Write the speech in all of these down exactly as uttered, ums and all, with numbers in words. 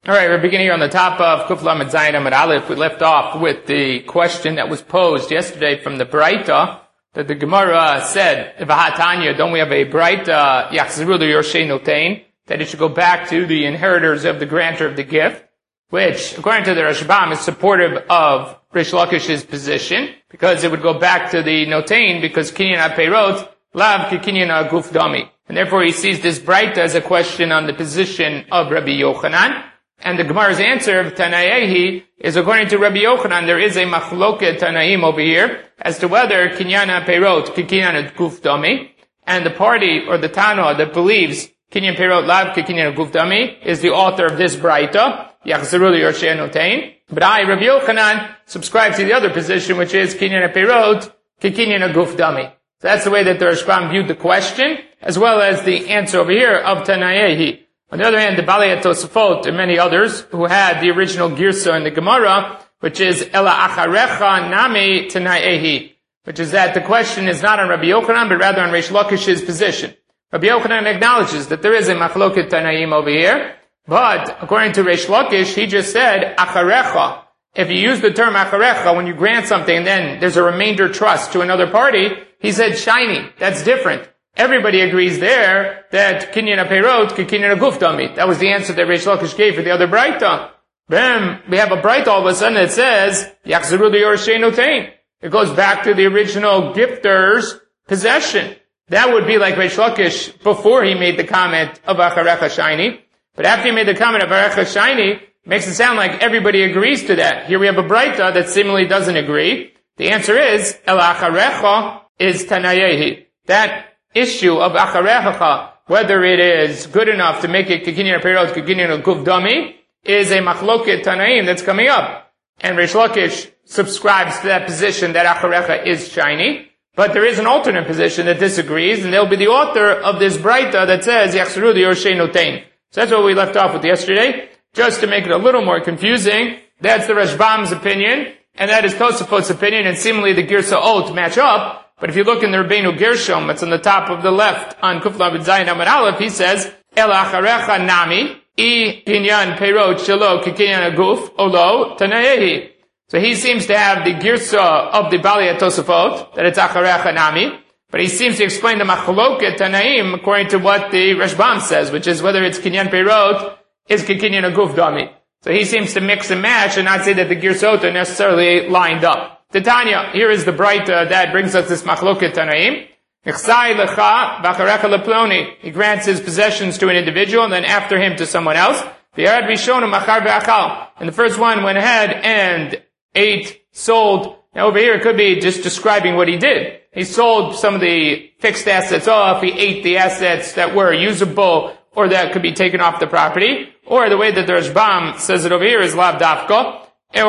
All right, we're beginning here on the top of Kuf Lamed Zayin Amud Aleph. We left off with the question that was posed yesterday from the Braita, that the Gemara said, V'hatanya, don't we have a Braita, Yachzru Yorshei Notein, that it should go back to the inheritors of the grantor of the gift, which, according to the Rashbam, is supportive of Rish Lakish's position, because it would go back to the Notein, because Kinyan HaPeirot, Lav Kinyan HaGuf Dami. And therefore he sees this Braita as a question on the position of Rabbi Yochanan. And the Gemara's answer of Tanayehi is, according to Rabbi Yochanan, there is a machloket Tanaim over here as to whether Kinyan HaPeirot, Kinyan HaGuf Dami, and the party or the Tana that believes Kinyan Peirot Lav Kinyan HaGuf Dami is the author of this Braita, Yachzru Yorshei Notein. But I, Rabbi Yochanan, subscribe to the other position, which is Kinyan HaPeirot, Kinyan HaGuf Dami. So that's the way that the Rashbam viewed the question, as well as the answer over here of Tanayehi. On the other hand, the Balei Tosafot and many others who had the original Girsa in the Gemara, which is Ela Acharecha Nami Tanayehi, which is that the question is not on Rabbi Yochanan, but rather on Reish Lakish's position. Rabbi Yochanan acknowledges that there is a Machloket Tanaim over here, but according to Reish Lakish, he just said Acharecha. If you use the term Acharecha when you grant something and then there's a remainder trust to another party, he said shiny. That's different. Everybody agrees there that Kinyan HaPeirot, Kinyan HaGuf Dami. That was the answer that Reish Lakish gave for the other Braita. Then we have a Braita all of a sudden that says, Yachzru Yorshei Notein. It goes back to the original gifter's possession. That would be like Reish Lakish before he made the comment of Acharecha Shiny. But after he made the comment of Acharecha Shiny, it makes it sound like everybody agrees to that. Here we have a Braita that seemingly doesn't agree. The answer is, El Acharecha is Tanayehi. That issue of Acharecha, whether it is good enough to make it Kinyan HaPeirot, Kinyan HaGuf Dami, is a Machloket Tanaim that's coming up. And Reish Lakish subscribes to that position that Acharecha is shiny. But there is an alternate position that disagrees, and they'll be the author of this Braita that says, Yachzru Yorshei Notein. So that's what we left off with yesterday. Just to make it a little more confusing, that's the Rashbam's opinion, and that is Tosafot's opinion, and seemingly the Girsa Ot match up. But if you look in the Rabbeinu Gershom, it's on the top of the left on Kuf Lamed Zayin Amud Aleph, he says, El Acharecha Nami, I Kinyan Peirot Shelo Kinyan HaGuf Olo Tanayehi. So he seems to have the Girsa of the Balei Tosafot, that it's Acharecha Nami, but he seems to explain the Machloket Tanaim according to what the Rashbam says, which is whether it's Kinyan Peirot is Kinyan HaGuf Dami. So he seems to mix and match and not say that the Girsot are necessarily lined up. Titania, here is the Braita that brings us this Machloket Tanaim. Nechsai lecha v'acharecha leploni. He grants his possessions to an individual and then after him to someone else. V'yarad rishonu machar v'achal. And the first one went ahead and ate, sold. Now over here it could be just describing what he did. He sold some of the fixed assets off. He ate the assets that were usable or that could be taken off the property. Or the way that the Rashbam says it over here is lav dafka.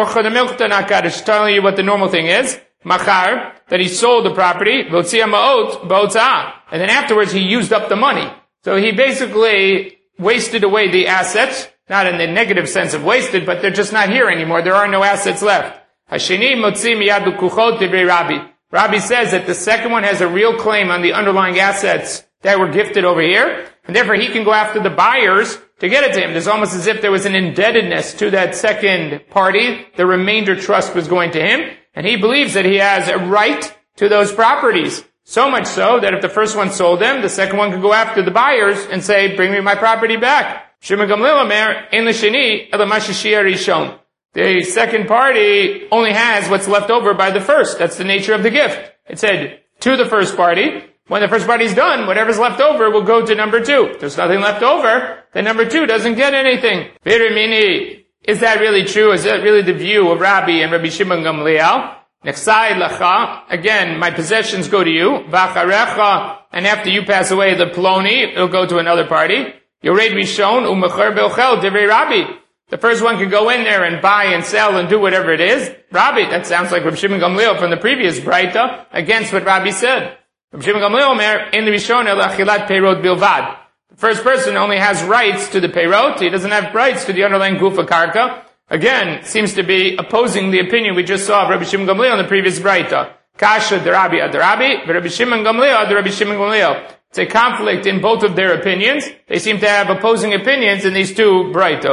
Telling you what the normal thing is, machar, that he sold the property, and then afterwards he used up the money. So he basically wasted away the assets, not in the negative sense of wasted, but they're just not here anymore. There are no assets left. Rabbi says that the second one has a real claim on the underlying assets that were gifted over here, and therefore he can go after the buyers to get it to him. It's almost as if there was an indebtedness to that second party. The remainder trust was going to him, and he believes that he has a right to those properties. So much so that if the first one sold them, the second one could go after the buyers and say, bring me my property back. The second party only has what's left over by the first. That's the nature of the gift. It said to the first party. When the first party's done, whatever's left over will go to number two. If there's nothing left over, then number two doesn't get anything. Virimini, is that really true? Is that really the view of Rabbi and Rabbi Shimon Gamliel? Nechsai lecha, again, my possessions go to you. V'acharecha, and after you pass away, the ploni, it'll go to another party. Yored rishon u'mecher belchel divrei Rabbi. The first one can go in there and buy and sell and do whatever it is. Rabbi, that sounds like Rabbi Shimon Gamliel from the previous Braita, against what Rabbi said. Rabbi Shimon Gamliel Omer, in the Rishon el achilat peirot bilvad. The first person only has rights to the peirot. He doesn't have rights to the underlying gufa karka. Again, seems to be opposing the opinion we just saw of Rabbi Shimon Gamliel in the previous Braita. Kasha derabi adarabi, but Rabbi Shimon Gamliel ad Rabbi Shimon Gamliel. It's a conflict in both of their opinions. They seem to have opposing opinions in these two Braitot.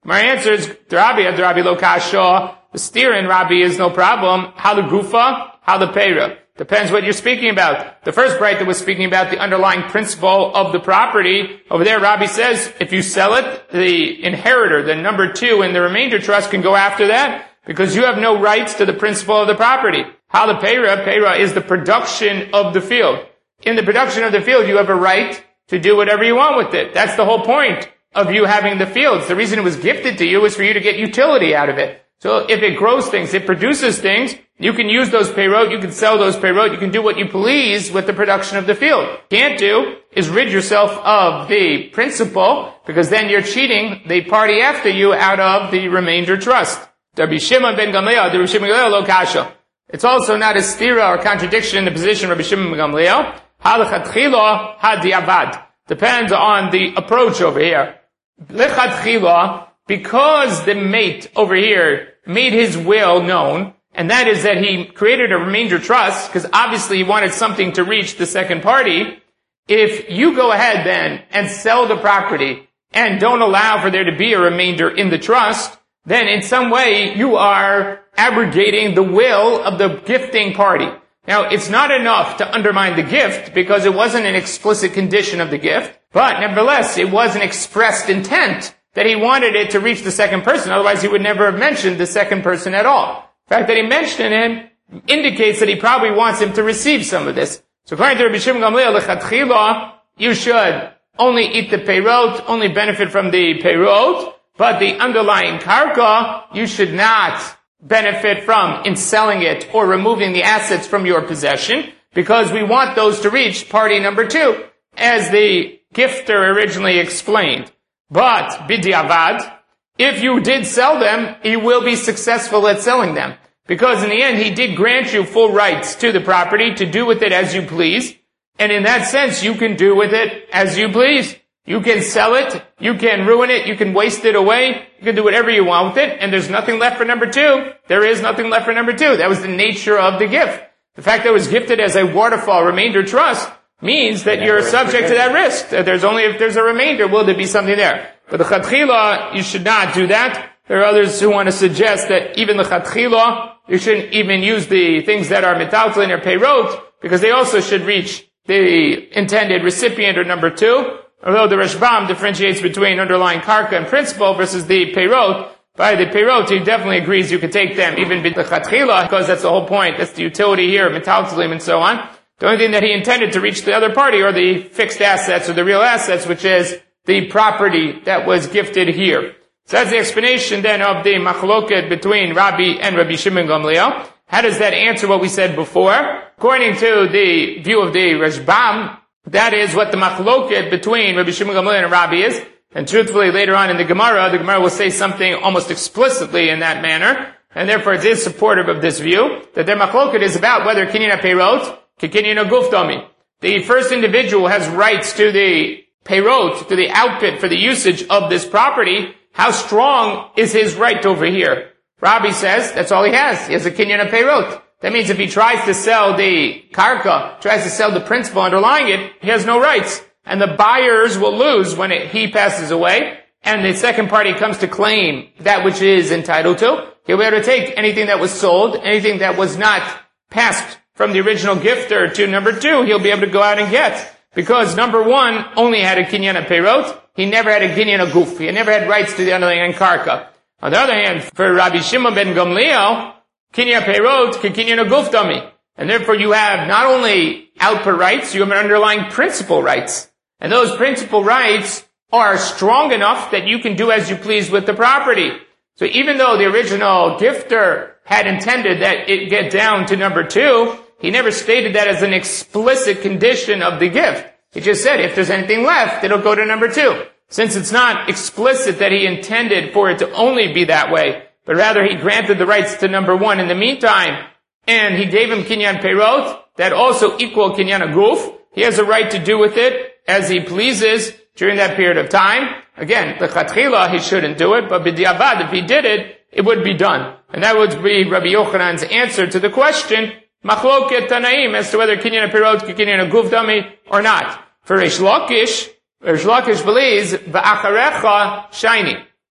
My answer is, Rabbi, Rabbi lo kasha. The steer in Rabbi is no problem. How the gufa, how the peira. Depends what you're speaking about. The first braita was speaking about the underlying principle of the property. Over there, Rabbi says, if you sell it, the inheritor, the number two in the remainder trust can go after that because you have no rights to the principle of the property. How the peira, peira is the production of the field. In the production of the field, you have a right to do whatever you want with it. That's the whole point of you having the fields. The reason it was gifted to you is for you to get utility out of it. So if it grows things, it produces things, you can use those peirot, you can sell those peirot, you can do what you please with the production of the field. Can't do is rid yourself of the principal, because then you're cheating the party after you out of the remainder trust. Rabbi Shimon ben Gamliel, the Rabbi Shimon ben Gamliel lo kasha. It's also not a stira or contradiction in the position of Rabbi Shimon ben Gamliel. Halachatchila hadiavad. Depends on the approach over here. Lechatchila, because the mate over here made his will known, and that is that he created a remainder trust, because obviously he wanted something to reach the second party. If you go ahead then and sell the property and don't allow for there to be a remainder in the trust, then in some way you are abrogating the will of the gifting party. Now, it's not enough to undermine the gift because it wasn't an explicit condition of the gift, but nevertheless, it was an expressed intent that he wanted it to reach the second person. Otherwise, he would never have mentioned the second person at all. The fact that he mentioned him indicates that he probably wants him to receive some of this. So according to Rabbi Shimon Gamliel, lechatchila, you should only eat the peirot, only benefit from the peirot, but the underlying karka, you should not benefit from in selling it or removing the assets from your possession, because we want those to reach party number two, as the gifter originally explained. But, bidiavad, if you did sell them, you will be successful at selling them. Because in the end, he did grant you full rights to the property to do with it as you please. And in that sense, you can do with it as you please. You can sell it, you can ruin it, you can waste it away, you can do whatever you want with it, and there's nothing left for number two. There is nothing left for number two. That was the nature of the gift. The fact that it was gifted as a waterfall remainder trust means that you're subject to that risk. That there's only, if there's a remainder, will there be something there? But the chatchila, you should not do that. There are others who want to suggest that even the chatchila, you shouldn't even use the things that are metaltlin or peirot, because they also should reach the intended recipient or number two. Although the Rashbam differentiates between underlying karka and principle versus the peirot, by the peirot he definitely agrees you could take them even the chatchila, because that's the whole point. That's the utility here, metaltalim and so on. The only thing that he intended to reach the other party are the fixed assets or the real assets, which is the property that was gifted here. So that's the explanation then of the machloket between Rabbi and Rabbi Shimon Gamliel. How does that answer what we said before? According to the view of the Rashbam, that is what the machloket between Rabbi Shimon Gamliel and Rabbi is. And truthfully, later on in the Gemara, the Gemara will say something almost explicitly in that manner. And therefore it is supportive of this view, that their machloket is about whether kinyan peirot, kinyan gufdami. The first individual has rights to the peirot, to the output for the usage of this property. How strong is his right over here? Rabbi says that's all he has. He has a kinyan peirot. That means if he tries to sell the karka, tries to sell the principal underlying it, he has no rights. And the buyers will lose when it, he passes away, and the second party comes to claim that which is entitled to. He'll be able to take anything that was sold, anything that was not passed from the original gifter to number two, he'll be able to go out and get. Because number one only had a kinyan peirot, he never had a kinyan guf. He never had rights to the underlying karka. On the other hand, for Rabbi Shimon ben Gamliel, kinyan peirot, kinyan gufdami. And therefore you have not only output rights, you have an underlying principal rights. And those principal rights are strong enough that you can do as you please with the property. So even though the original gifter had intended that it get down to number two, he never stated that as an explicit condition of the gift. He just said, if there's anything left, it'll go to number two. Since it's not explicit that he intended for it to only be that way, but rather he granted the rights to number one in the meantime, and he gave him kinyan peirot, that also equal kinyan guf, he has a right to do with it as he pleases during that period of time. Again, the chatchila, he shouldn't do it, but b'diavad, if he did it, it would be done. And that would be Rabbi Yochanan's answer to the question, machloket tanaim, as to whether kinyan peirot, kinyan guf dami, or not. For Reish Lakish, Reish Lakish believes, v'acharecha shiny.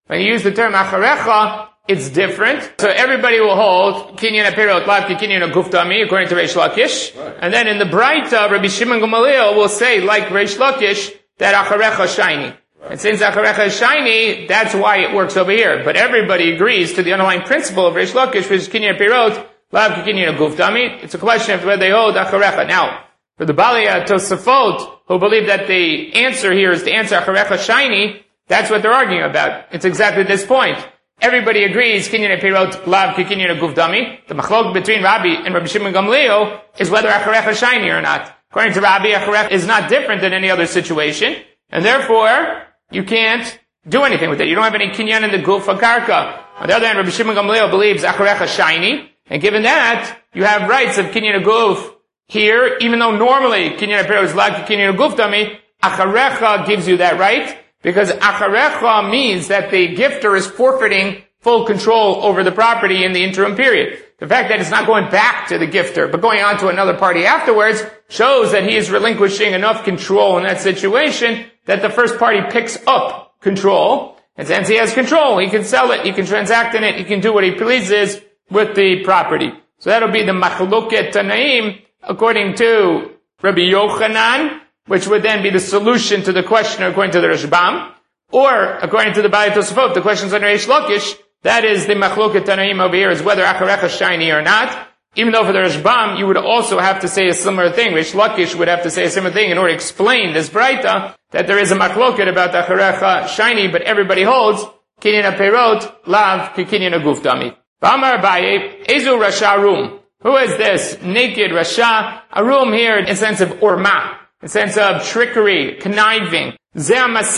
When you use the term acharecha, it's different. So everybody will hold kinyan apirot lav kinyan guftami according to Reish Lakish. Right. And then in the Braita, Rabbi Shimon Gamaliel will say, like Reish Lakish, that acharecha shiny. Right. And since acharecha is shiny, that's why it works over here. But everybody agrees to the underlying principle of Reish Lakish, which is kinyan apirot lav kinyan guftami. It's a question of whether they hold acharecha. Now, for the Balei Tosafot, who believe that the answer here is the answer acharecha shiny, that's what they're arguing about. It's exactly this point. Everybody agrees, kinyan pirot lav kinyan gufdami. The machlok between Rabbi and Rabbi Shimon Gamliel is whether acharecha is shiny or not. According to Rabbi, acharecha is not different than any other situation, and therefore, you can't do anything with it. You don't have any kinyan in the guf karka. On the other hand, Rabbi Shimon Gamliel believes acharecha is shiny, and given that, you have rights of kinyan guf here, even though normally kinyan pirot is lav kinyan gufdami, acharecha gives you that right. Because acharecha means that the gifter is forfeiting full control over the property in the interim period. The fact that it's not going back to the gifter, but going on to another party afterwards, shows that he is relinquishing enough control in that situation that the first party picks up control. And since he has control, he can sell it, he can transact in it, he can do what he pleases with the property. So that'll be the machloket Tanaim, according to Rabbi Yochanan, which would then be the solution to the question according to the Rashbam, or according to the Balei Tosafot, the questions on Reish Lakish, that is the Machloket Tanaim over here, is whether acharecha is shiny or not. Even though for the Rashbam, you would also have to say a similar thing. Reish Lakish would have to say a similar thing in order to explain this Braita, that there is a Machloket about the acharecha shiny, but everybody holds kinyan perot lav kinyan guftami. V'amar Abaye, ezu rasha rum. Who is this naked rasha? A room here in the sense of orma. In the sense of trickery, conniving. That's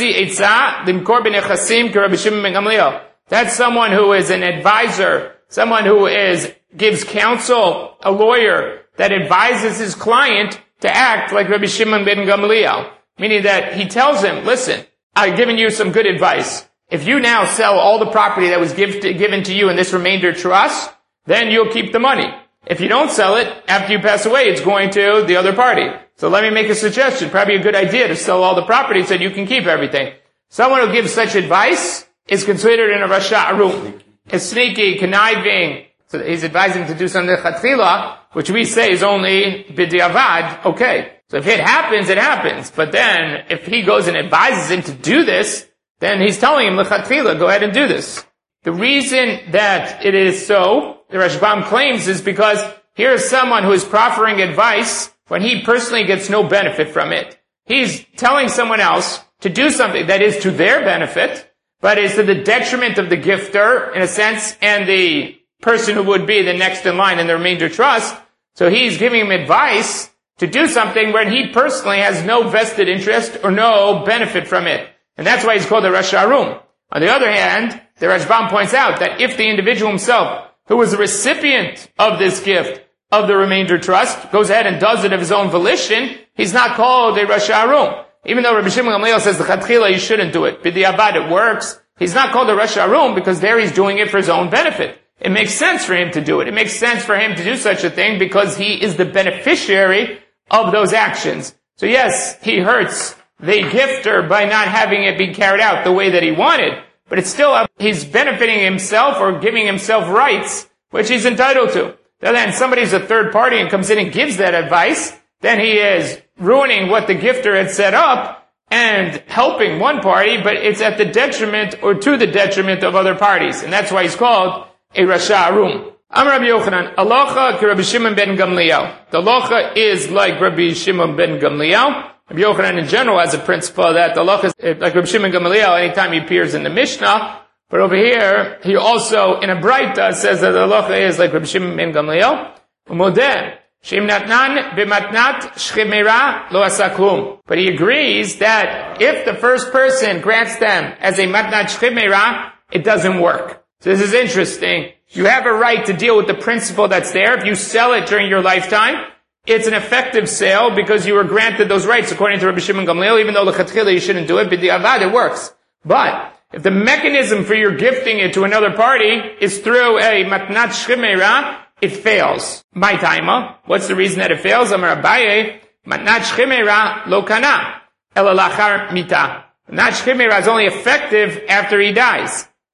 someone who is an advisor, someone who is, gives counsel, a lawyer, that advises his client to act like Rabbi Shimon ben Gamliel. Meaning that he tells him, listen, I've given you some good advice. If you now sell all the property that was give to, given to you in this remainder trust, then you'll keep the money. If you don't sell it, after you pass away, it's going to the other party. So let me make a suggestion. Probably a good idea to sell all the property so you can keep everything. Someone who gives such advice is considered in a rasha arum. Is sneaky, conniving. So he's advising to do something chatchila, which we say is only b'diavad. Okay. So if it happens, it happens. But then, if he goes and advises him to do this, then he's telling him, l'chatchila, go ahead and do this. The reason that it is so, the Rashbam claims, is because here is someone who is proffering advice when he personally gets no benefit from it. He's telling someone else to do something that is to their benefit, but is to the detriment of the gifter, in a sense, and the person who would be the next in line in the remainder trust. So he's giving him advice to do something when he personally has no vested interest or no benefit from it. And that's why he's called a rasha arum. On the other hand, the Rashbam points out that if the individual himself, who was the recipient of this gift, of the remainder trust, goes ahead and does it of his own volition, he's not called a rasha arum. Even though Rabbi Shimon Gamliel says the chatchila, you shouldn't do it. B'diavad, it works. He's not called a rasha arum because there he's doing it for his own benefit. It makes sense for him to do it. It makes sense for him to do such a thing because he is the beneficiary of those actions. So yes, he hurts the gifter by not having it be carried out the way that he wanted, but it's still, he's benefiting himself or giving himself rights, which he's entitled to. Then somebody's a third party and comes in and gives that advice, then he is ruining what the gifter had set up and helping one party, but it's at the detriment or to the detriment of other parties. And that's why he's called a rasha arum. Amar Rabbi Yochanan, Alocha ki Rabbi Shimon ben Gamliel. The Alocha is like Rabbi Shimon ben Gamliel. Rabbi Yochanan in general has a principle that the Alocha is like Rabbi Shimon ben Gamliel anytime he appears in the Mishnah. But over here, he also, in a Braita, says that the Alocha is like Rabbi Shimon ben Gamliel. Umodeh, Shem natnan b'matnat shchimera lo asa klum. But he agrees that if the first person grants them as a matnat shchimera, it doesn't work. So this is interesting. You have a right to deal with the principle that's there. If you sell it during your lifetime, it's an effective sale because you were granted those rights according to Rabbi Shimon Gamliel, even though l'chatchila you shouldn't do it, but the avad, it works. But if the mechanism for your gifting it to another party is through a matnat shchimera, it fails. My taima. What's the reason that it fails? Amar Abaye, matnat shchimera lo kana ela lachar mita. Matnat shchimera is only effective after he dies.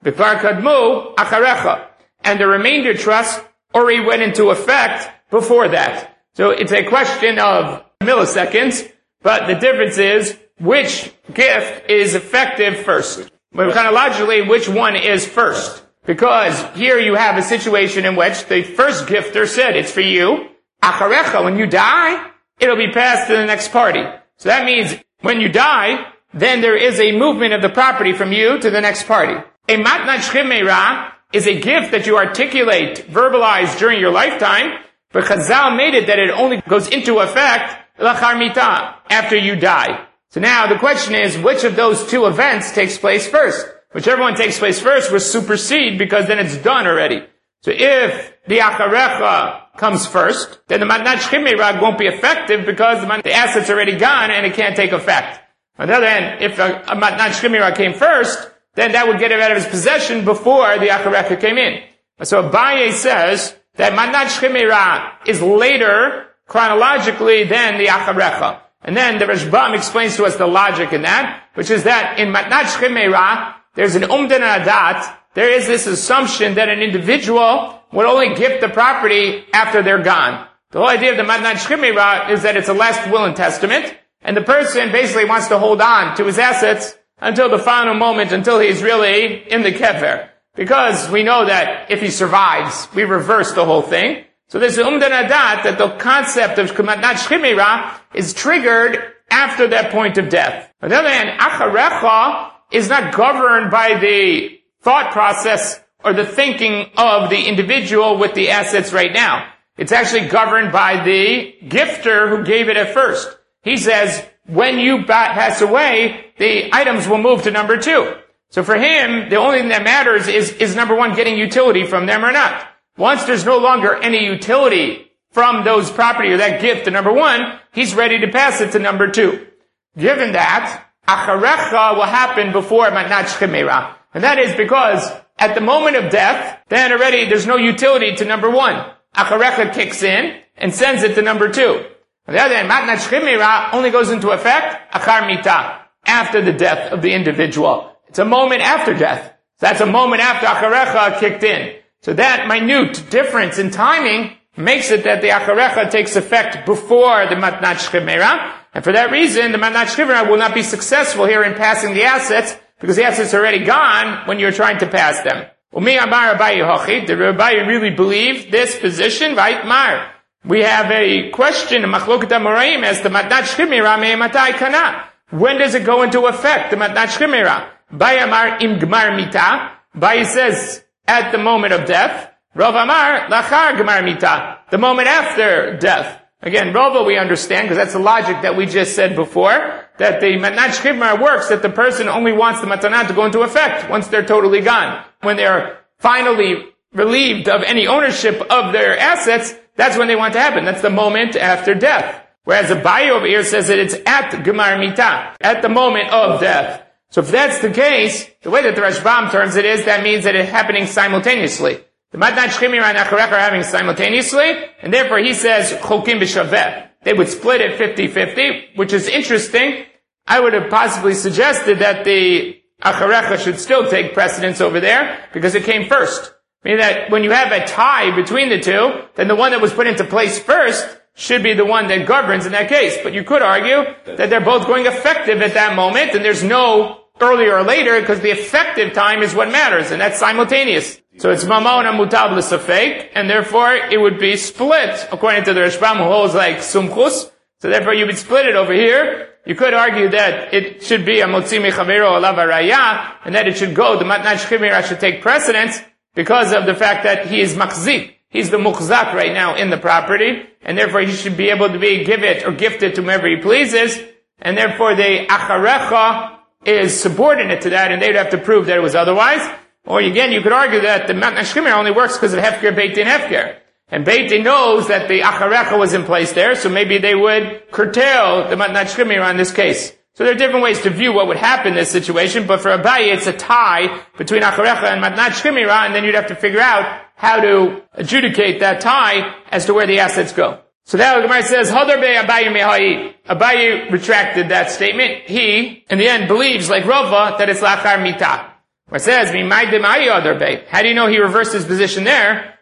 B'kvar kadmu acharecha. And the remainder trust already went into effect before that. So it's a question of milliseconds, but the difference is which gift is effective first. But chronologically, which one is first? Because here you have a situation in which the first gifter said, it's for you. Acharecha, when you die, it'll be passed to the next party. So that means when you die, then there is a movement of the property from you to the next party. A matnat shchimera is a gift that you articulate, verbalize during your lifetime, but Chazal made it that it only goes into effect lachar mitah, after you die. So now the question is, which of those two events takes place first? Whichever one takes place first will supersede, because then it's done already. So if the acharecha comes first, then the matnat shchimera won't be effective because the, the asset's already gone and it can't take effect. On the other hand, if a, a matnat shchimera came first, then that would get it out of his possession before the acharecha came in. So Abaye says that matnat shchimera is later chronologically than the acharecha. And then the Rashbam explains to us the logic in that, which is that in matnat shchimera, there's an umdan adat. There is this assumption that an individual would only gift the property after they're gone. The whole idea of the matnat shchimera is that it's a last will and testament, and the person basically wants to hold on to his assets until the final moment, until he's really in the kever. Because we know that if he survives, we reverse the whole thing. So there's an umdan adat that the concept of matnat shchimera is triggered after that point of death. On the other hand, acharecha is not governed by the thought process or the thinking of the individual with the assets right now. It's actually governed by the gifter who gave it at first. He says, when you pass away, the items will move to number two. So for him, the only thing that matters is, is number one, getting utility from them or not. Once there's no longer any utility from those property or that gift to number one, he's ready to pass it to number two. Given that, acharecha will happen before matnat shchimera. And that is because at the moment of death, then already there's no utility to number one. Acharecha kicks in and sends it to number two. On the other hand, matnat shchimera only goes into effect achar mitah, after the death of the individual. It's a moment after death. So that's a moment after acharecha kicked in. So that minute difference in timing makes it that the acharecha takes effect before the matnat shchimera. And for that reason, the matnat shchimera will not be successful here in passing the assets, because the assets are already gone when you're trying to pass them. Umi amar Abaye hochi, did Abaye really believe this position? Right, Mar. We have a question, machloket amoraim, as the matnat shchimera me'ematai kana. When does it go into effect, the matnat shchimera? Abaye amar im gmar mitah. Abaye says, at the moment of death. Rav amar lachar gmar mitah, the moment after death. Again, Rava we understand, because that's the logic that we just said before, that the matnat shchimera works, that the person only wants the matanah to go into effect once they're totally gone. When they're finally relieved of any ownership of their assets, that's when they want to happen. That's the moment after death. Whereas Abaye over here says that it's at Gemar Mitah, at the moment of death. So if that's the case, the way that the Rashbam turns it is, that means that it's happening simultaneously. The matnat shchimera and acharecha are having simultaneously, and therefore he says, chokim b'shaveh. They would split it fifty-fifty, which is interesting. I would have possibly suggested that the acharecha should still take precedence over there, because it came first. Meaning that when you have a tie between the two, then the one that was put into place first should be the one that governs in that case. But you could argue that they're both going effective at that moment, and there's no earlier or later, because the effective time is what matters, and that's simultaneous. So it's mamon mutab l'safek, and therefore it would be split, according to the Rashbam, who holds like sumchus. So therefore you would split it over here. You could argue that it should be a motzi mechavero alav haraya, and that it should go, the matnat shchimera should take precedence, because of the fact that he is machzik. He's the muchzak right now in the property, and therefore he should be able to be give it or gift it to whomever he pleases, and therefore the acharecha is subordinate to that, and they'd have to prove that it was otherwise. Or again, you could argue that the matnat shchimera only works because of hefker, beit din, hefker. And beit din knows that the acharecha was in place there, so maybe they would curtail the matnat shchimera in this case. So there are different ways to view what would happen in this situation, but for Abaye it's a tie between acharecha and matnat shchimera, and then you'd have to figure out how to adjudicate that tie as to where the assets go. So now the Gemara says, Hadar be Abaye mehai. Abaye retracted that statement. He, in the end, believes, like Rava, that it's lachar mitah. Where it says, how do you know he reversed his position there?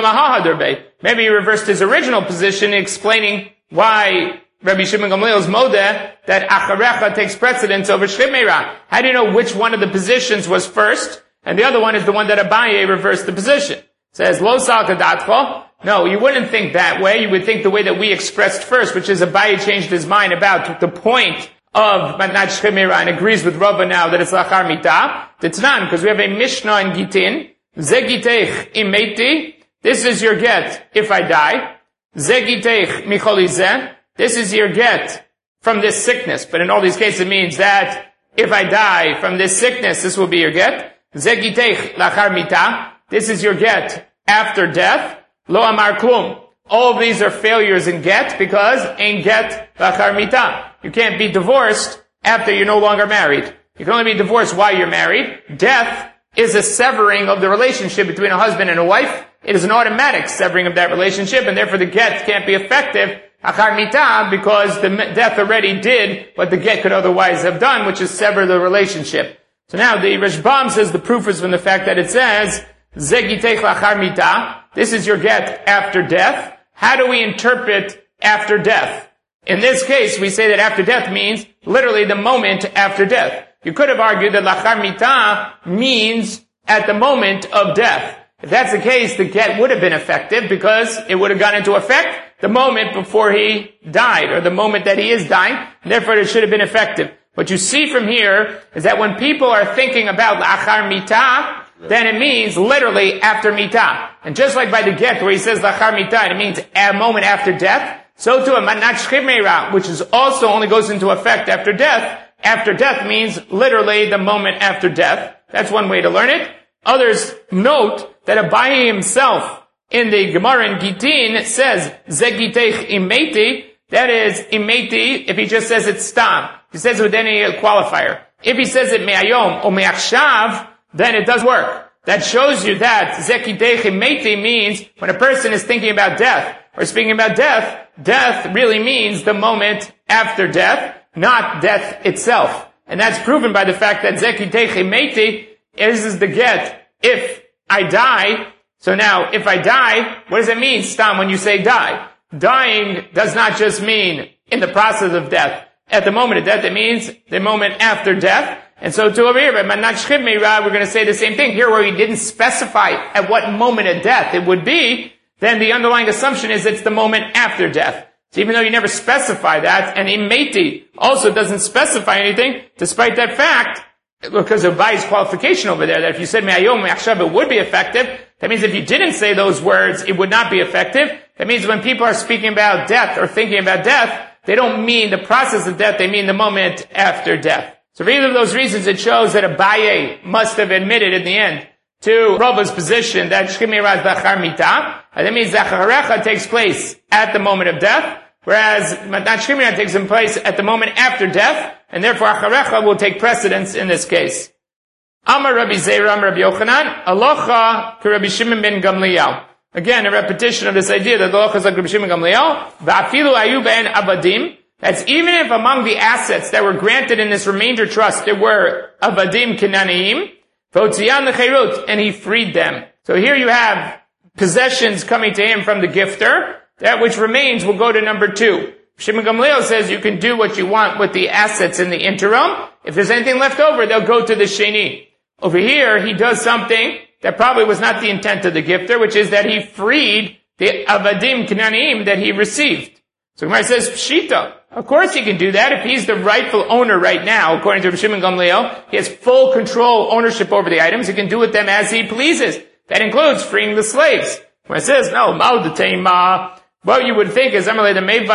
Maybe he reversed his original position explaining why Rabbi Shimon Gamliel's modeh that acharecha takes precedence over shchimera. How do you know which one of the positions was first? And the other one is the one that Abaye reversed the position. It says, lo sal kadatcho. No, you wouldn't think that way. You would think the way that we expressed first, which is Abaye changed his mind about the point of matnat shchimera and agrees with Rava now that it's lachar mitah. It's not, because we have a Mishnah in Gitin. Ze giteich imeti. This is your get if I die. Ze giteich micholizeh. This is your get from this sickness. But in all these cases it means that if I die from this sickness, this will be your get. Ze giteich lachar mitah. This is your get after death. Lo amar klum. All of these are failures in get because ein get lachar mitah. You can't be divorced after you're no longer married. You can only be divorced while you're married. Death is a severing of the relationship between a husband and a wife. It is an automatic severing of that relationship, and therefore the get can't be effective achar mitah because the death already did what the get could otherwise have done, which is sever the relationship. So now the Rashbam says the proof is from the fact that it says ze giteich lachar mitah. This is your get after death. How do we interpret after death? In this case, we say that after death means literally the moment after death. You could have argued that lachar mitah means at the moment of death. If that's the case, the get would have been effective because it would have gone into effect the moment before he died, or the moment that he is dying, and therefore it should have been effective. What you see from here is that when people are thinking about lachar mitah, then it means literally after mitah. And just like by the get where he says lachar mitah, it means a moment after death, so too a matnat shchimera, which is also only goes into effect after death. After death means literally the moment after death. That's one way to learn it. Others note that Abaye himself in the Gemara in Gitin says ze giteich imeti. That is imeti if he just says it's stam. He says it with any qualifier. If he says it me'ayom or me'achshav, then it does work. That shows you that ze giteich imeti means when a person is thinking about death or speaking about death, death really means the moment after death, not death itself. And that's proven by the fact that ze giteich imeti is the get if I die. So now, if I die, what does it mean, Stam, when you say die? Dying does not just mean in the process of death. At the moment of death, it means the moment after death. And so to over here, but Matnat Shchimera, we're going to say the same thing. Here where he didn't specify at what moment of death it would be, then the underlying assumption is it's the moment after death. So even though you never specify that, and Imeti also doesn't specify anything, despite that fact, because of Abaye's qualification over there, that if you said me'ayom me'achshav, it would be effective. That means if you didn't say those words, it would not be effective. That means when people are speaking about death or thinking about death, they don't mean the process of death, they mean the moment after death. So for either of those reasons, it shows that Abaye must have admitted in the end to Rava's position that shchimera is lachar mitah. And that means that acharecha takes place at the moment of death, whereas matnat shchimera takes place at the moment after death, and therefore acharecha will take precedence in this case. Amar Rabbi Zeira, Amar Rabbi Yochanan, alocha ke Rabbi Shimon ben Gamliel. Again, a repetition of this idea that the alocha is like Rabbi Shimon ben Gamliel. Va'afilu ayu be'en avadim. That's even if among the assets that were granted in this remainder trust there were avadim kinanaim, v'otziyan lecherut, and he freed them. So here you have possessions coming to him from the gifter. That which remains will go to number two. Shimon Gamliel says you can do what you want with the assets in the interim. If there's anything left over, they'll go to the sheni. Over here, he does something that probably was not the intent of the gifter, which is that he freed the avadim kinanim that he received. So Gemara says, Pshita. Of course he can do that if he's the rightful owner right now, according to Shimon Gamliel. He has full control, ownership over the items. He can do with them as he pleases. That includes freeing the slaves. When it says, no, ma'udatema, what you would think is, that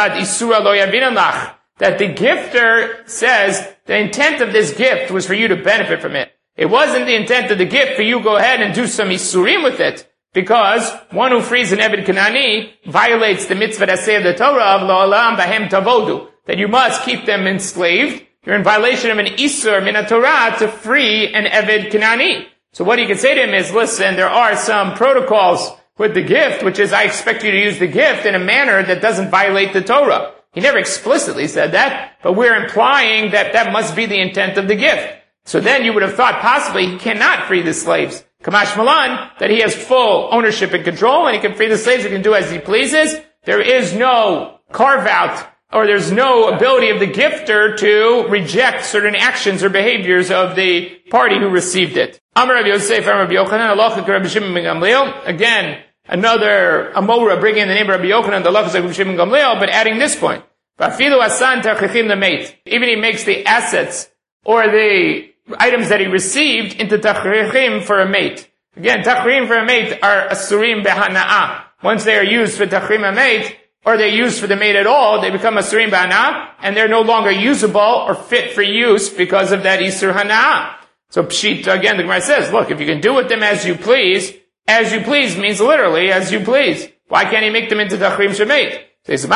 the gifter says the intent of this gift was for you to benefit from it. It wasn't the intent of the gift for you to go ahead and do some isurim with it, because one who frees an Eved Kanani violates the mitzvah that say of the Torah of La'olam Bahem Tavodu, that you must keep them enslaved. You're in violation of an Isur min Torah to free an Eved Kanani. So what you can say to him is, listen, there are some protocols with the gift, which is I expect you to use the gift in a manner that doesn't violate the Torah. He never explicitly said that, but we're implying that that must be the intent of the gift. So then you would have thought possibly he cannot free the slaves. Kamash Malan, that he has full ownership and control, and he can free the slaves, he can do as he pleases. There is no carve-out, or there's no ability of the gifter to reject certain actions or behaviors of the party who received it. Amar Rabbi Yosef, Amar Rabbi Yochanan, Halacha Rabbi Shimon ben Gamliel. Again, another Amora bringing in the name of Rabbi Yochanan, the Halacha Rabbi Shimon ben Gamliel, but adding this point. Even he makes the assets or the items that he received into tachrichim for a mate. Again, tachrichim for a mate are asurim behana'ah. Once they are used for tachrim a mate, or they're used for the mate at all, they become asurim behana'ah, and they're no longer usable or fit for use because of that isur hana'ah. So pshit, again, the Gemara says, look, if you can do with them as you please, as you please means literally as you please. Why can't he make them into tachrim shemate? He didn't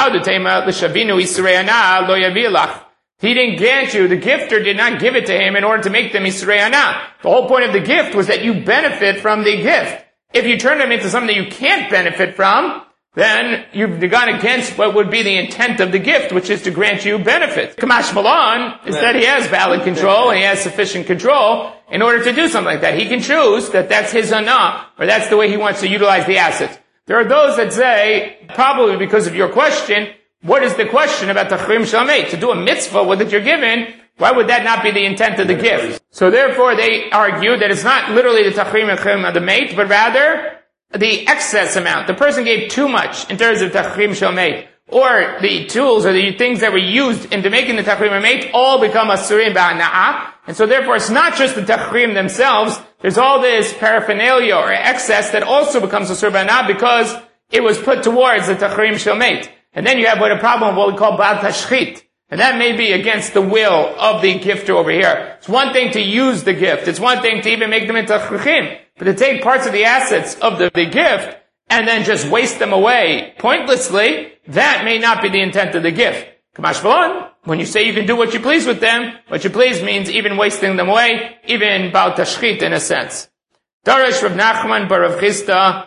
grant you, the gifter did not give it to him in order to make them Yisrei Hana. The whole point of the gift was that you benefit from the gift. If you turn them into something that you can't benefit from, then you've gone against what would be the intent of the gift, which is to grant you benefit. Kamash Malan is that he has valid control, and he has sufficient control in order to do something like that. He can choose that that's his Hana, or that's the way he wants to utilize the assets. There are those that say, probably because of your question, what is the question about Tachrim Shalmei? To do a mitzvah with it you're given, why would that not be the intent of the gift? So therefore they argue that it's not literally the Tachrim Shalmei of the mate, but rather the excess amount. The person gave too much in terms of Tachrim Shalmei. Or the tools or the things that were used into making the Tachrim Shalmei all become Asurim Ba'ana'ah. And so therefore it's not just the Tachrim themselves, there's all this paraphernalia or excess that also becomes Asur Ba'ana'ah because it was put towards the Tachrim Shalmei. And then you have what a problem of what we call Ba'al Tashchit. And that may be against the will of the gifter over here. It's one thing to use the gift. It's one thing to even make them into Tachrim. But to take parts of the assets of the, the gift and then just waste them away pointlessly, that may not be the intent of the gift. Kamash Malan, when you say you can do what you please with them, what you please means even wasting them away, even Ba'al Tashchit in a sense. Darash Rav Nachman bar Rav Chisda,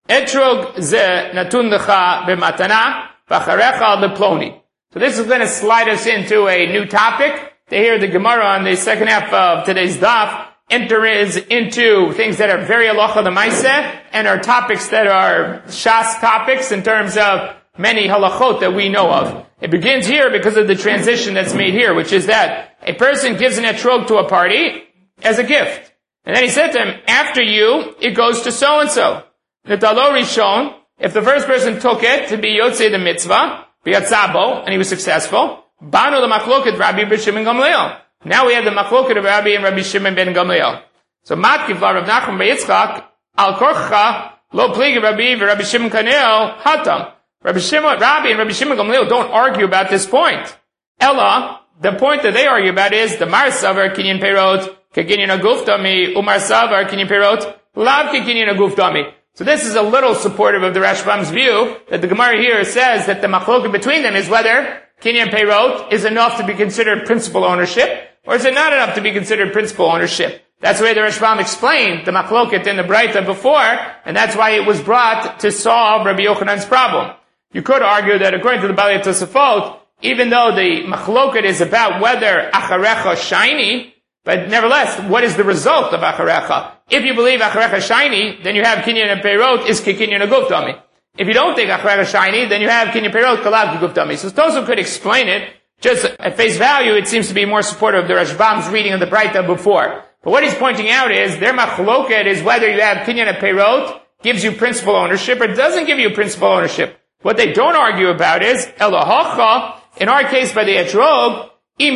Etrog ze natun lecha b'matana, v'acharecha leploni. So this is going to slide us into a new topic. To hear the Gemara on the second half of today's daf enters into things that are very halacha l'maaseh and are topics that are shas topics in terms of many halachot that we know of. It begins here because of the transition that's made here, which is that a person gives an etrog to a party as a gift. And then he said to him, after you, it goes to so-and-so. Netalo rishon, if the first person took it to be yotzei the mitzvah, biyatzabo, and he was successful, banu the machloket Rabbi ben Shimon Gamliel. Now we have the machloket of Rabbi and Rabbi Shimon ben Gamliel. So matkiv la Rav Nachman bar Yitzchak, al korcha, lo pligi Rabbi Rabbi Shimon Kanel, hatam. Rabbi Shimon, Rabbi and Rabbi Shimon Gamliel don't argue about this point. Ella, the point that they argue about is the Mar Savar Kinyan Perot, Kekinyan Aguftami, Umar Savar Kinyan Perot, Lav Kekinyan Aguftami. So this is a little supportive of the Rashbam's view that the Gemara here says that the machloket between them is whether Kinyan Perot is enough to be considered principal ownership, or is it not enough to be considered principal ownership. That's the way the Rashbam explained the machloket in the Braita before, and that's why it was brought to solve Rabbi Yochanan's problem. You could argue that according to the Balei Tosafot, even though the machloket is about whether acharecha shiny, but nevertheless, what is the result of acharecha? If you believe acharecha shiny, then you have kinyan and perot is kikinyan aguftami. If you don't think acharecha shiny, then you have kinyan perot kalav aguftami. So Tosafot could explain it. Just at face value, it seems to be more supportive of the Rashbam's reading of the Braita before. But what he's pointing out is their machloket is whether you have kinyan and perot gives you principal ownership or doesn't give you principal ownership. What they don't argue about is, Elohocha, in our case by the etrog,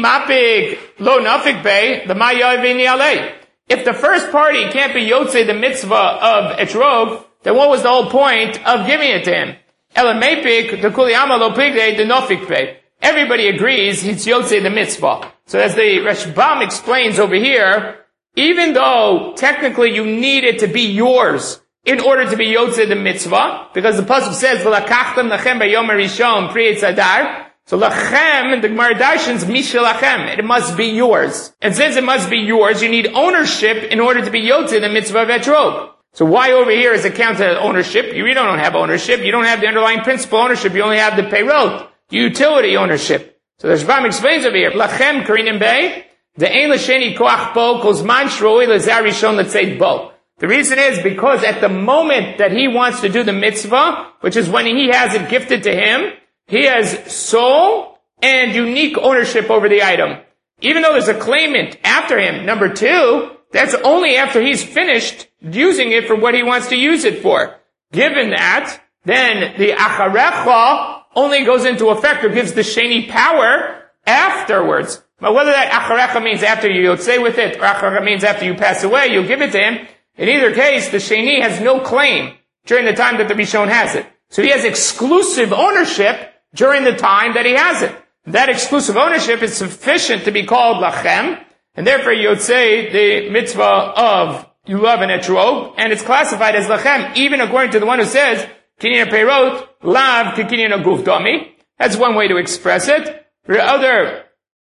imapig lo nafik bay, the mayav alei. If the first party can't be yotzei the mitzvah of etrog, then what was the whole point of giving it to him? Elamepik, the kuliyama lo pigde, the nafik bay. Everybody agrees he's yotzei the mitzvah. So as the Rashbam explains over here, even though technically you need it to be yours, in order to be yotzei the mitzvah, because the pasuk says v'lakachtem lachem b'yom harishon pri Eitz Adar. So lachem, the Gemara darshans mishel lachem. It must be yours. And since it must be yours, you need ownership in order to be yotzei the mitzvah of etrog. So why over here is it counted as ownership? You really don't have ownership. You don't have the underlying principal ownership. You only have the perot, the utility ownership. So the Rashbam explains over here, lachem karinim bay, The ein l'sheni koach bo kol zman shroi l'zeh rishon l'tzeit bo. The reason is because at the moment that he wants to do the mitzvah, which is when he has it gifted to him, he has sole and unique ownership over the item. Even though there's a claimant after him, number two, that's only after he's finished using it for what he wants to use it for. Given that, then the acharecha only goes into effect or gives the sheni power afterwards. But whether that acharecha means after you yotzei with it, or acharecha means after you pass away, you'll give it to him. In either case, the sheni has no claim during the time that the rishon has it. So he has exclusive ownership during the time that he has it. That exclusive ownership is sufficient to be called lachem, and therefore yotzei the mitzvah of lulav and etrog, and it's classified as lachem, even according to the one who says, kinyan peirot, lav kinyan aguf dami. That's one way to express it. The other,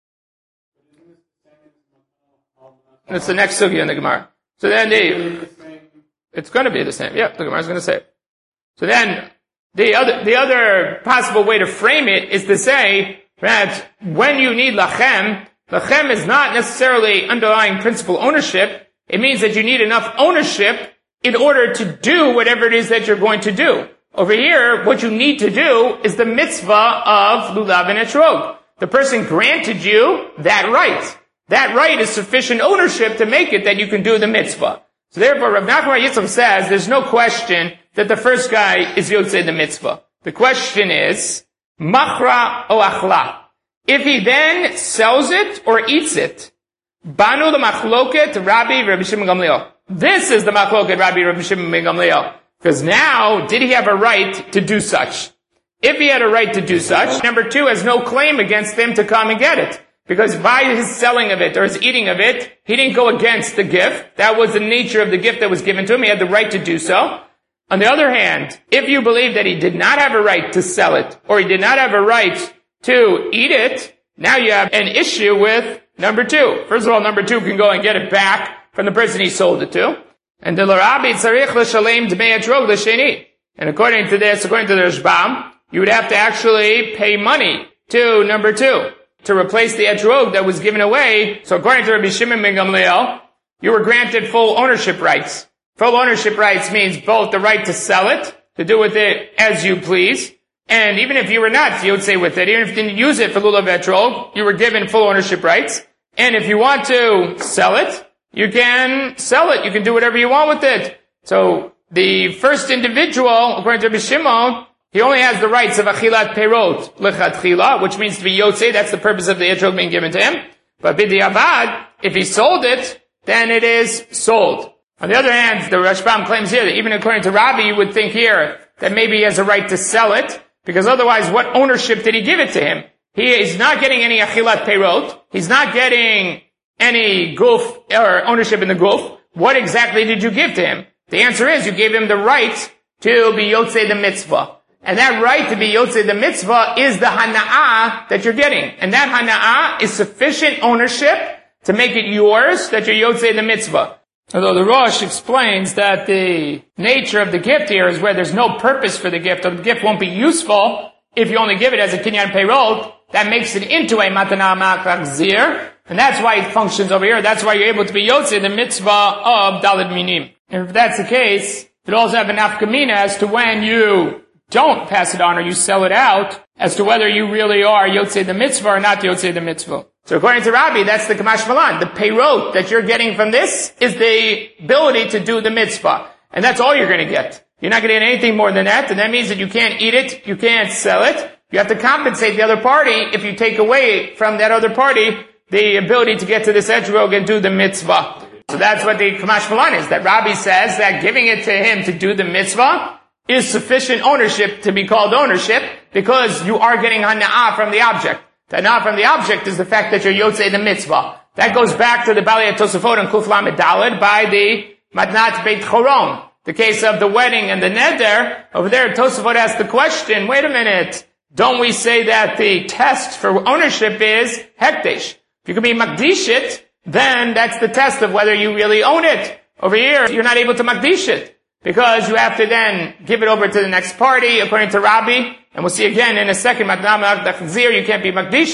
that's the next sugya in the Gemara. So then the, it's going to be the same. Yeah, the Gemara is going to say it. So then, the other, the other possible way to frame it is to say that when you need lachem, lachem is not necessarily underlying principal ownership. It means that you need enough ownership in order to do whatever it is that you're going to do. Over here, what you need to do is the mitzvah of lulav and etrog. The person granted you that right. That right is sufficient ownership to make it that you can do the mitzvah. So therefore, Rav Nachman Yitzchak says there's no question that the first guy is yotzei the mitzvah. The question is, machra o achla. If he then sells it or eats it, banu the machloket Rabbi Rabbi Shimon Gamliel. This is the machloket Rabbi Rabbi Shimon Gamliel. Because now, did he have a right to do such? If he had a right to do such, number two has no claim against him to come and get it. Because by his selling of it or his eating of it, he didn't go against the gift. That was the nature of the gift that was given to him. He had the right to do so. On the other hand, if you believe that he did not have a right to sell it, or he did not have a right to eat it, now you have an issue with number two. First of all, number two can go and get it back from the person he sold it to. And the l'Rabbi tzarich l'shalem dmei etrog l'sheni. And according to this, according to the Rashbam, you would have to actually pay money to number two to replace the etrog that was given away. So according to Rabbi Shimon ben Gamliel, you were granted full ownership rights. Full ownership rights means both the right to sell it, to do with it as you please, and even if you were not yotzei with it, even if you didn't use it for lulav etrog, you were given full ownership rights. And if you want to sell it, you can sell it. You can do whatever you want with it. So the first individual, according to Rabbi Shimon, he only has the rights of achilat perot lechatchila, which means to be yotzei. That's the purpose of the etrog being given to him. But b'diavad, if he sold it, then it is sold. On the other hand, the Rashbam claims here that even according to Rabbi, you would think here that maybe he has a right to sell it, because otherwise, what ownership did he give it to him? He is not getting any achilat perot. He's not getting any guf or ownership in the guf. What exactly did you give to him? The answer is you gave him the right to be yotzei the mitzvah. And that right to be yotzei the mitzvah is the hana'ah that you're getting. And that hana'ah is sufficient ownership to make it yours that you're yotzei the mitzvah. Although the Rosh explains that the nature of the gift here is where there's no purpose for the gift, or the gift won't be useful if you only give it as a kinyan peirot, that makes it into a matana ma'achzir, and that's why it functions over here. That's why you're able to be yotzei the mitzvah of daled minim. And if that's the case, it also have an nafkamina as to when you don't pass it on or you sell it out, as to whether you really are yotzei the mitzvah or not yotzei the mitzvah. So according to Rabbi, that's the Kamash Malan. The peirot that you're getting from this is the ability to do the mitzvah. And that's all you're going to get. You're not going to get anything more than that, and that means that you can't eat it, you can't sell it. You have to compensate the other party if you take away from that other party the ability to get to this etrog and do the mitzvah. So that's what the Kamash Malan is, that Rabbi says that giving it to him to do the mitzvah is sufficient ownership to be called ownership, because you are getting hana'ah from the object. The hana'ah from the object is the fact that you're yotzei the mitzvah. That goes back to the Balei Tosafot and Kuf Lamed Daled by the Matnat Beit Choron. The case of the wedding and the neder, over there Tosafot asks the question, wait a minute, don't we say that the test for ownership is hekdesh? If you can be makdish it, then that's the test of whether you really own it. Over here, you're not able to makdish it, because you have to then give it over to the next party, according to Rabbi, and we'll see again in a second, you can't be makdish it.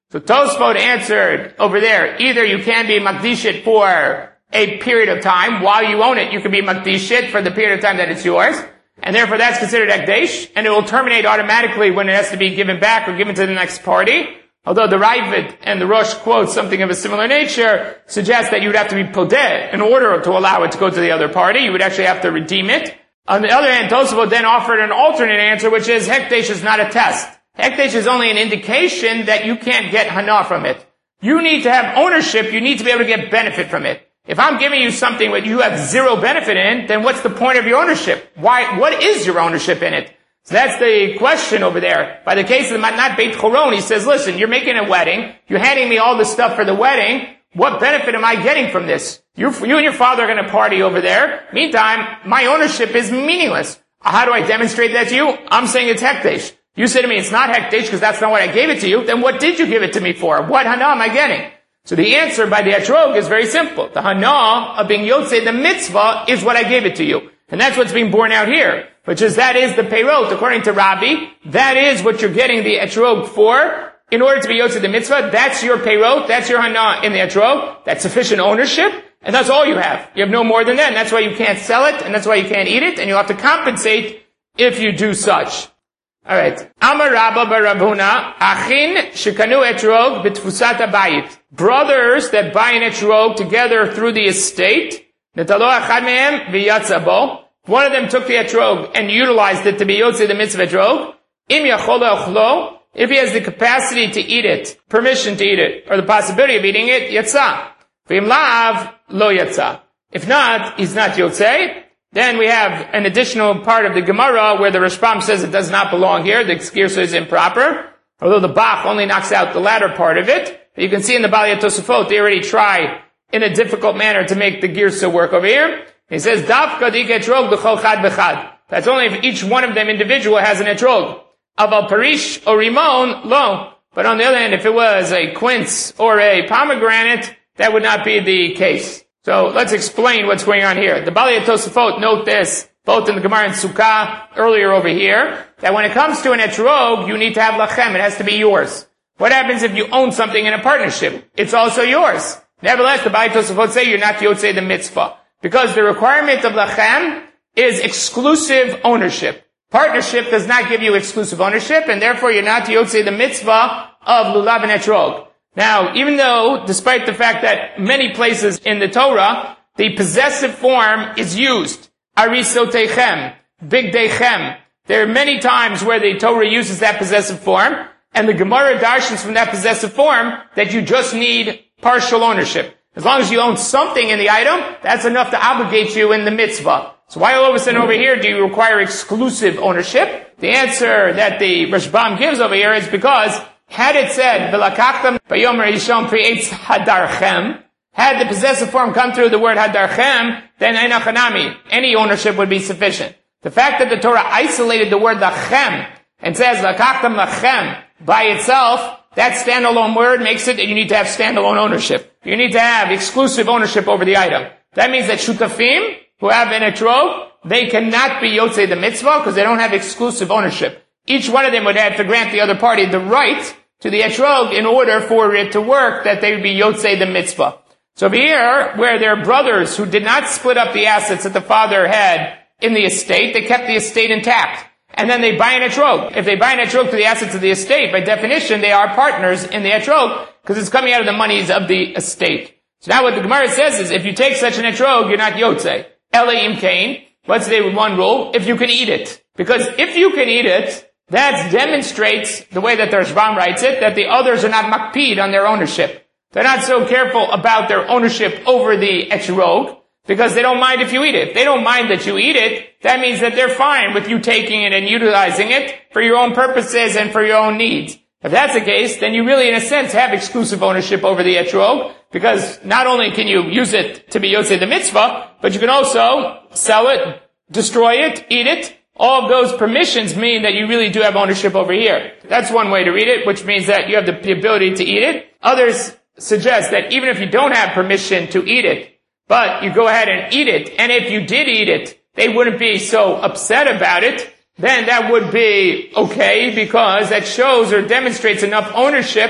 So Tosfot answered over there, either you can be makdish it for a period of time. While you own it, you can be makdish it for the period of time that it's yours. And therefore that's considered ekdesh, and it will terminate automatically when it has to be given back or given to the next party. Although the Ravid and the Rosh quotes something of a similar nature, suggests that you would have to be podeh in order to allow it to go to the other party. You would actually have to redeem it. On the other hand, Tosafot then offered an alternate answer, which is hekdesh is not a test. Hekdesh is only an indication that you can't get hana from it. You need to have ownership. You need to be able to get benefit from it. If I'm giving you something that you have zero benefit in, then what's the point of your ownership? Why, what is your ownership in it? So that's the question over there. By the case of the Matnat Beit Choron, he says, listen, you're making a wedding. You're handing me all the stuff for the wedding. What benefit am I getting from this? You, you and your father are going to party over there. Meantime, my ownership is meaningless. How do I demonstrate that to you? I'm saying it's hekdesh. You say to me, it's not hekdesh because that's not what I gave it to you. Then what did you give it to me for? What hana am I getting? So the answer by the etrog is very simple. The hana of being yotzei the mitzvah is what I gave it to you. And that's what's being borne out here. Which is, that is the peirot, according to Rabbi. That is what you're getting the etrog for. In order to be yotzei the mitzvah, that's your peirot, that's your hana in the etrog. That's sufficient ownership. And that's all you have. You have no more than that. And that's why you can't sell it, and that's why you can't eat it, and you'll have to compensate if you do such. Alright. Amar Rabba bar Rabhuna, Achin shekanu etrog b'tfusat habayit. Brothers that buy an etrog together through the estate, netalo achad mehem v'yatza bo. One of them took the etrog and utilized it to be yotzei the mitzvah etrog. Im yachol ochlo, if he has the capacity to eat it, permission to eat it, or the possibility of eating it, yatza. V'im lav, lo yatza. If not, he's not yotzei. Then we have an additional part of the Gemara where the Rashbam says it does not belong here. The Girsa is improper. Although the Bach only knocks out the latter part of it. But you can see in the Baliyat Tosafot, they already try in a difficult manner to make the Girsa work over here. He says, Dafka dik etrog d'chol chad b'chad. That's only if each one of them individual has an etrog. Aval parish or rimon, lo. But on the other hand, if it was a quince or a pomegranate, that would not be the case. So let's explain what's going on here. The Baliyat Tosafot note this, both in the Gemara and Sukkah, earlier over here, that when it comes to an etrog, you need to have lachem. It has to be yours. What happens if you own something in a partnership? It's also yours. Nevertheless, the Baliyat Tosafot say you're not yotzei the mitzvah. Because the requirement of lachem is exclusive ownership. Partnership does not give you exclusive ownership, and therefore you're not yotzei the mitzvah of lulav and etrog. Now, even though, despite the fact that many places in the Torah, the possessive form is used, arisotechem, bigdeichem, there are many times where the Torah uses that possessive form, and the Gemara darshans from that possessive form that you just need partial ownership. As long as you own something in the item, that's enough to obligate you in the mitzvah. So why all of a sudden over here do you require exclusive ownership? The answer that the Rashbam gives over here is because had it said, V'lakachtam b'yomer yishon pri'etz hadarchem, had the possessive form come through the word hadarchem, then einachanami, any ownership would be sufficient. The fact that the Torah isolated the word lachem, and says lakachtam lachem by itself, that standalone word makes it that you need to have standalone ownership. You need to have exclusive ownership over the item. That means that shutafim, who have an etrog, they cannot be yotzei the mitzvah, because they don't have exclusive ownership. Each one of them would have to grant the other party the right to the etrog in order for it to work, that they would be yotzei the mitzvah. So over here, where there are brothers who did not split up the assets that the father had in the estate, they kept the estate intact. And then they buy an etrog. If they buy an etrog to the assets of the estate, by definition, they are partners in the etrog, because it's coming out of the monies of the estate. So now what the Gemara says is, if you take such an etrog, you're not yotzei. Eleim kain. What's the one rule? If you can eat it. Because if you can eat it, that demonstrates, the way that the Rashbam writes it, that the others are not makpid on their ownership. They're not so careful about their ownership over the etrog, because they don't mind if you eat it. If they don't mind that you eat it, that means that they're fine with you taking it and utilizing it for your own purposes and for your own needs. If that's the case, then you really, in a sense, have exclusive ownership over the etrog, because not only can you use it to be yotzei the mitzvah, but you can also sell it, destroy it, eat it. All of those permissions mean that you really do have ownership over here. That's one way to read it, which means that you have the ability to eat it. Others suggest that even if you don't have permission to eat it, but you go ahead and eat it, and if you did eat it, they wouldn't be so upset about it, then that would be okay, because that shows or demonstrates enough ownership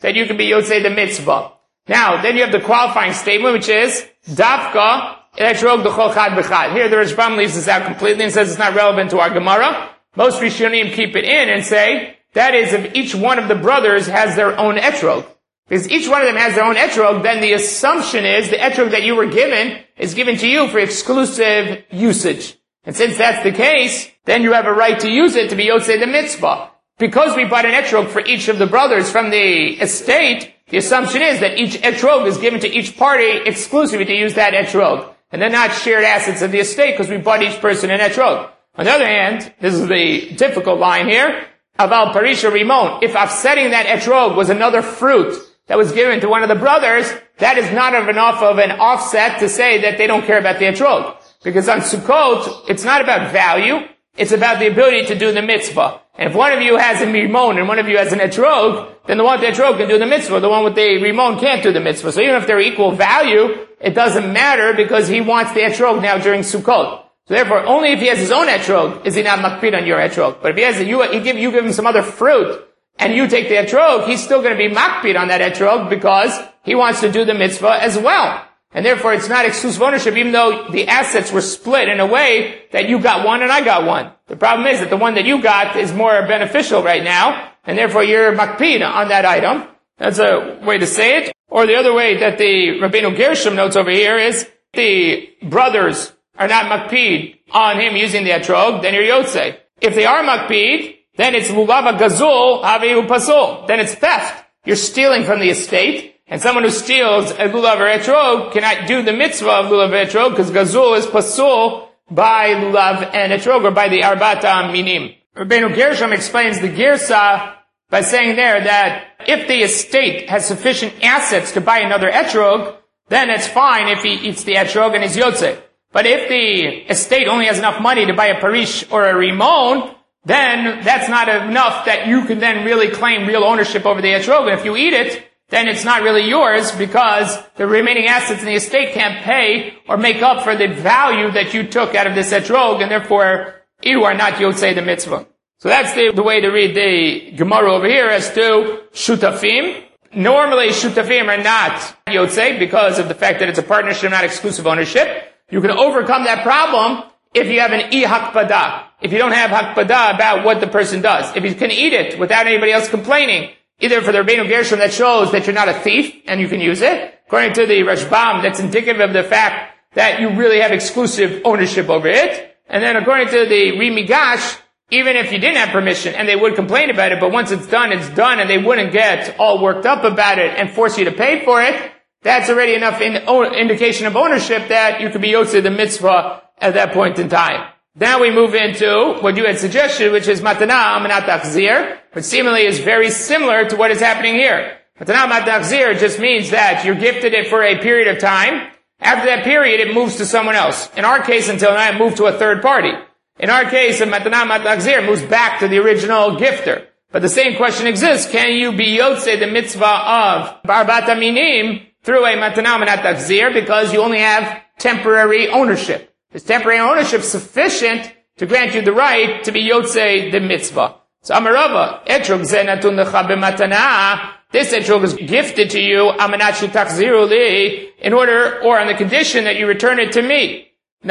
that you can be Yotzei the mitzvah. Now, then you have the qualifying statement, which is, Dafka etrog d'chol chad b'chad. Here the Rashbam leaves this out completely and says it's not relevant to our Gemara. Most Rishonim keep it in and say, that is, if each one of the brothers has their own etrog. Because each one of them has their own etrog, then the assumption is the etrog that you were given is given to you for exclusive usage. And since that's the case, then you have a right to use it to be Yotzei the mitzvah. Because we bought an etrog for each of the brothers from the estate, the assumption is that each etrog is given to each party exclusively to use that etrog. And they're not shared assets of the estate because we bought each person an etrog. On the other hand, this is the difficult line here, Aval Parisha Rimon, if offsetting that etrog was another fruit that was given to one of the brothers, that is not of enough of an offset to say that they don't care about the etrog. Because on Sukkot, it's not about value, it's about the ability to do the mitzvah. And if one of you has a rimon and one of you has an etrog, then the one with the etrog can do the mitzvah. The one with the rimon can't do the mitzvah. So even if they're equal value, it doesn't matter because he wants the etrog now during Sukkot. So therefore, only if he has his own etrog is he not makpid on your etrog. But if he has a, you, you give, you give him some other fruit and you take the etrog, he's still going to be makpid on that etrog because he wants to do the mitzvah as well. And therefore, it's not exclusive ownership, even though the assets were split in a way that you got one and I got one. The problem is that the one that you got is more beneficial right now, and therefore you're makpid on that item. That's a way to say it. Or the other way that the Rabbeinu Gershom notes over here is the brothers are not makpid on him using the etrog, then you're yotzei. If they are makpid, then it's lulav gazul havihu pasul. Then it's theft. You're stealing from the estate. And someone who steals a lulav or etrog cannot do the mitzvah of lulav or etrog because gazul is pasul by lulav and etrog or by the arbata minim. Rabbeinu Gershom explains the girsa by saying there that if the estate has sufficient assets to buy another etrog, then it's fine if he eats the etrog and he's yotzei. But if the estate only has enough money to buy a parish or a rimon, then that's not enough that you can then really claim real ownership over the etrog. And if you eat it, then it's not really yours because the remaining assets in the estate can't pay or make up for the value that you took out of this etrog, and therefore you are not yotzei the mitzvah. So that's the, the way to read the Gemara over here as to shutafim. Normally shutafim are not yotzei because of the fact that it's a partnership, not exclusive ownership. You can overcome that problem if you have an i-hakpada. If you don't have hakpada about what the person does. If you can eat it without anybody else complaining, either for the Rabbeinu Gershom that shows that you're not a thief and you can use it, according to the Rashbam that's indicative of the fact that you really have exclusive ownership over it, and then according to the Rimigash, even if you didn't have permission and they would complain about it, but once it's done, it's done, and they wouldn't get all worked up about it and force you to pay for it, that's already enough in, indication of ownership that you could be yotzei the mitzvah at that point in time. Now we move into what you had suggested, which is matana amanat achzir, which seemingly is very similar to what is happening here. Matana amanat achzir just means that you're gifted it for a period of time. After that period, it moves to someone else. In our case, until now, it moved to a third party. In our case, a matana amanat achzir moves back to the original gifter. But the same question exists: can you be yotzei the mitzvah of barbata minim through a matana amanat achzir because you only have temporary ownership? Is temporary ownership sufficient to grant you the right to be yotzei the mitzvah? So Amarava, etrog ze natun lecha b'matana. This etrog is gifted to you, amanat shetachziru li, in order or on the condition that you return it to me.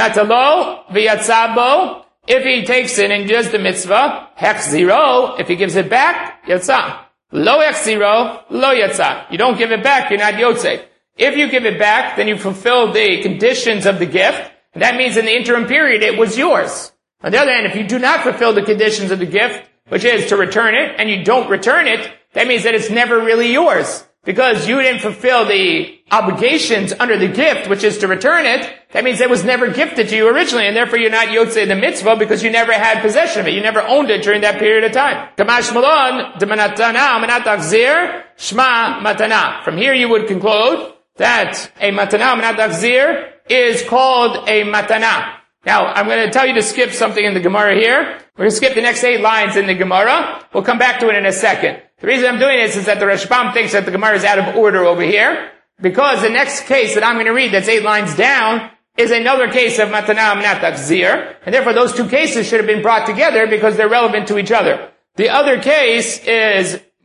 Natalo v'yatzabo. If he takes it and does the mitzvah, hechziro. If he gives it back, yatsa. Lo hechziro, lo yatsa. You don't give it back, you're not yotzei. If you give it back, then you fulfill the conditions of the gift. And that means in the interim period, it was yours. On the other hand, if you do not fulfill the conditions of the gift, which is to return it, and you don't return it, that means that it's never really yours. Because you didn't fulfill the obligations under the gift, which is to return it, that means it was never gifted to you originally, and therefore you're not yotzei the mitzvah because you never had possession of it. You never owned it during that period of time. Kamash malon, de manatana, manat achzir, shma matana. From here you would conclude that a matana, manat achzir, is called a matana. Now, I'm going to tell you to skip something in the Gemara here. We're going to skip the next eight lines in the Gemara. We'll come back to it in a second. The reason I'm doing this is that the Rashbam thinks that the Gemara is out of order over here, because the next case that I'm going to read that's eight lines down is another case of matana amanat achzir, and therefore those two cases should have been brought together because they're relevant to each other. The other case is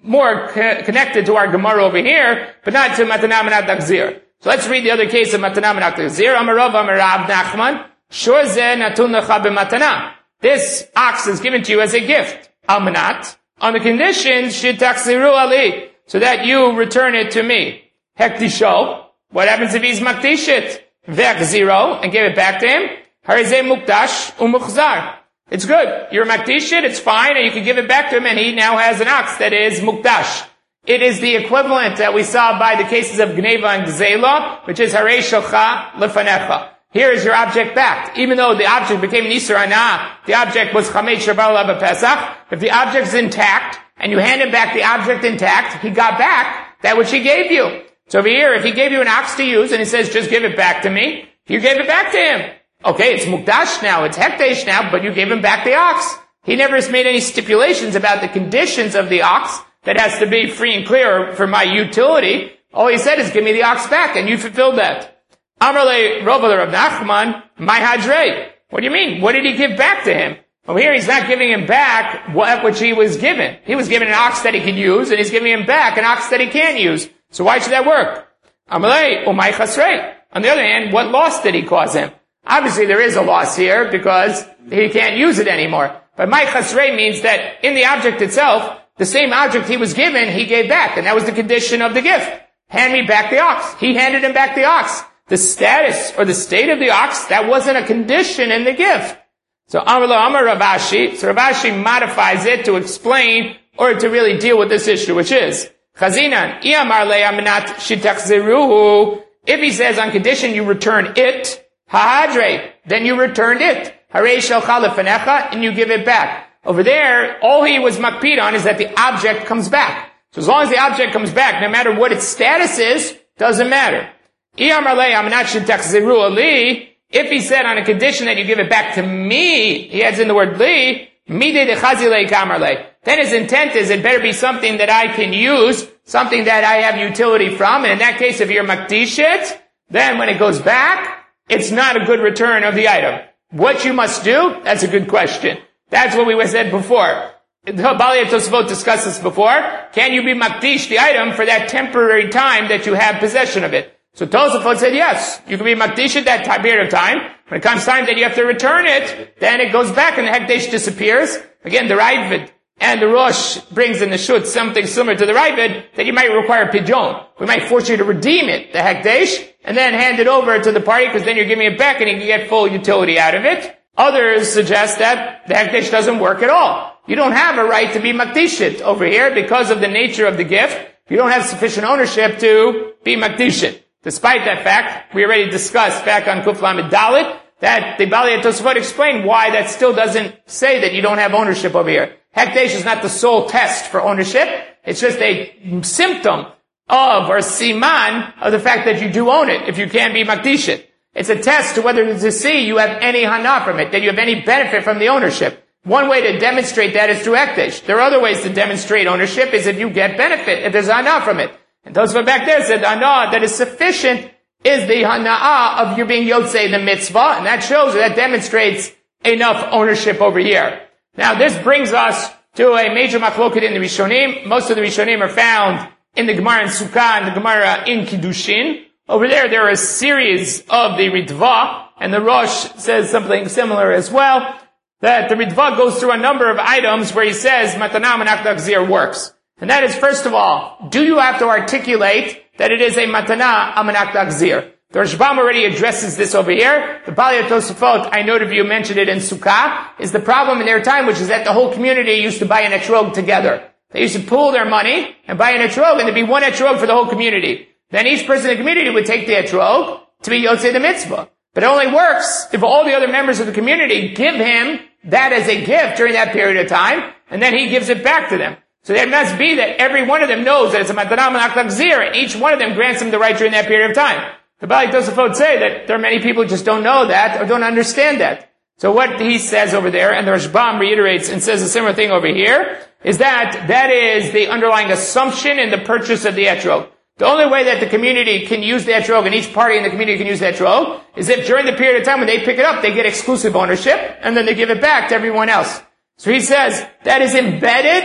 more co- connected to our Gemara over here, but not to Matana Menat Gzir. So let's read the other case of Matana Menat Gzir. Amarav Amarav Nachman, Shor Zeh Natun Lecha B'Matana. This ox is given to you as a gift. Almanat, on the condition, Shitachziru Ali, so that you return it to me. Hektisho, what happens if he's makdishit? Vechziro, and give it back to him. Harizeh Mukdash Umuchzar. It's good. You're makdishit, it's fine, and you can give it back to him, and he now has an ox that is mukdash. It is the equivalent that we saw by the cases of Gneva and Gzela, which is Harei Shalcha Lefanecha. Here is your object back. Even though the object became an Isur Anah, the object was Chametz Shabbat Lava Pesach. If the object's intact, and you hand him back the object intact, he got back that which he gave you. So over here, if he gave you an ox to use, and he says, just give it back to me, you gave it back to him. Okay, it's Mukdash now, it's Hekdesh now, but you gave him back the ox. He never has made any stipulations about the conditions of the ox that has to be free and clear for my utility. All he said is, give me the ox back, and you fulfilled that. Amarle Rovaler of Nachman, my Hadre. What do you mean? What did he give back to him? Over here, he's not giving him back what which he was given. He was given an ox that he could use, and he's giving him back an ox that he can't use. So why should that work? Amarle, Umay Chasrei. On the other hand, what loss did he cause him? Obviously, there is a loss here because he can't use it anymore. But my chasrei means that in the object itself, the same object he was given, he gave back. And that was the condition of the gift. Hand me back the ox. He handed him back the ox. The status or the state of the ox, that wasn't a condition in the gift. So Amar lo Amar Rav Ashi, so Rav Ashi modifies it to explain or to really deal with this issue, which is, Chazinan, Iyamar le Aminat Shitachziruhu, if he says on condition you return it, Ha'adre, then you returned it. Harei shalcha lefanecha, and you give it back. Over there, all he was makpid on is that the object comes back. So as long as the object comes back, no matter what its status is, doesn't matter. If he said on a condition that you give it back to me, he adds in the word li, then his intent is it better be something that I can use, something that I have utility from, and in that case, if you're makdish it, then when it goes back, it's not a good return of the item. What you must do? That's a good question. That's what we said before. Balei Tosafot discussed this before. Can you be makdish the item for that temporary time that you have possession of it? So Tosafot said yes. You can be makdish at that time, period of time. When it comes time that you have to return it, then it goes back and the hekdesh disappears. Again, the Ravid and the Rosh brings in the Shut something similar to the Ravid that you might require pidyon. We might force you to redeem it, the hekdesh, and then hand it over to the party because then you're giving it back and you can get full utility out of it. Others suggest that the hekdesh doesn't work at all. You don't have a right to be makdishit over here because of the nature of the gift. You don't have sufficient ownership to be makdishit. Despite that fact, we already discussed back on Kuf Lamed Dalet that the Balei Tosafot explained why that still doesn't say that you don't have ownership over here. Hekdesh is not the sole test for ownership. It's just a symptom of or siman of the fact that you do own it if you can be makdishit. It's a test to whether to see you have any hana from it, that you have any benefit from the ownership. One way to demonstrate that is through hekdesh. There are other ways to demonstrate ownership is if you get benefit, if there's hana from it. And those from back there said hana that is sufficient is the hana'ah of you being yotzei the mitzvah, and that shows, that demonstrates enough ownership over here. Now this brings us to a major machloket in the Rishonim. Most of the Rishonim are found in the Gemara in Sukkah and the Gemara in Kiddushin. Over there, there are a series of the Ritva, and the Rosh says something similar as well, that the Ritva goes through a number of items where he says Matana Menat Gzir works. And that is, first of all, do you have to articulate that it is a Matana Menat Gzir? The Rashbam already addresses this over here. The Balei Tosafot, I noted you mentioned it in Sukkah, is the problem in their time, which is that the whole community used to buy an etrog together. They used to pool their money and buy an etrog, and there'd be one etrog for the whole community. Then each person in the community would take the etrog to be yotzei the mitzvah. But it only works if all the other members of the community give him that as a gift during that period of time, and then he gives it back to them. So it must be that every one of them knows that it's a Matana Menat Gzir, and each one of them grants him the right during that period of time. The Balei Tosafot say that there are many people who just don't know that or don't understand that. So what he says over there, and the Rashbam reiterates and says a similar thing over here, is that that is the underlying assumption in the purchase of the etrog. The only way that the community can use the etrog, and each party in the community can use the etrog, is if during the period of time when they pick it up, they get exclusive ownership, and then they give it back to everyone else. So he says that is embedded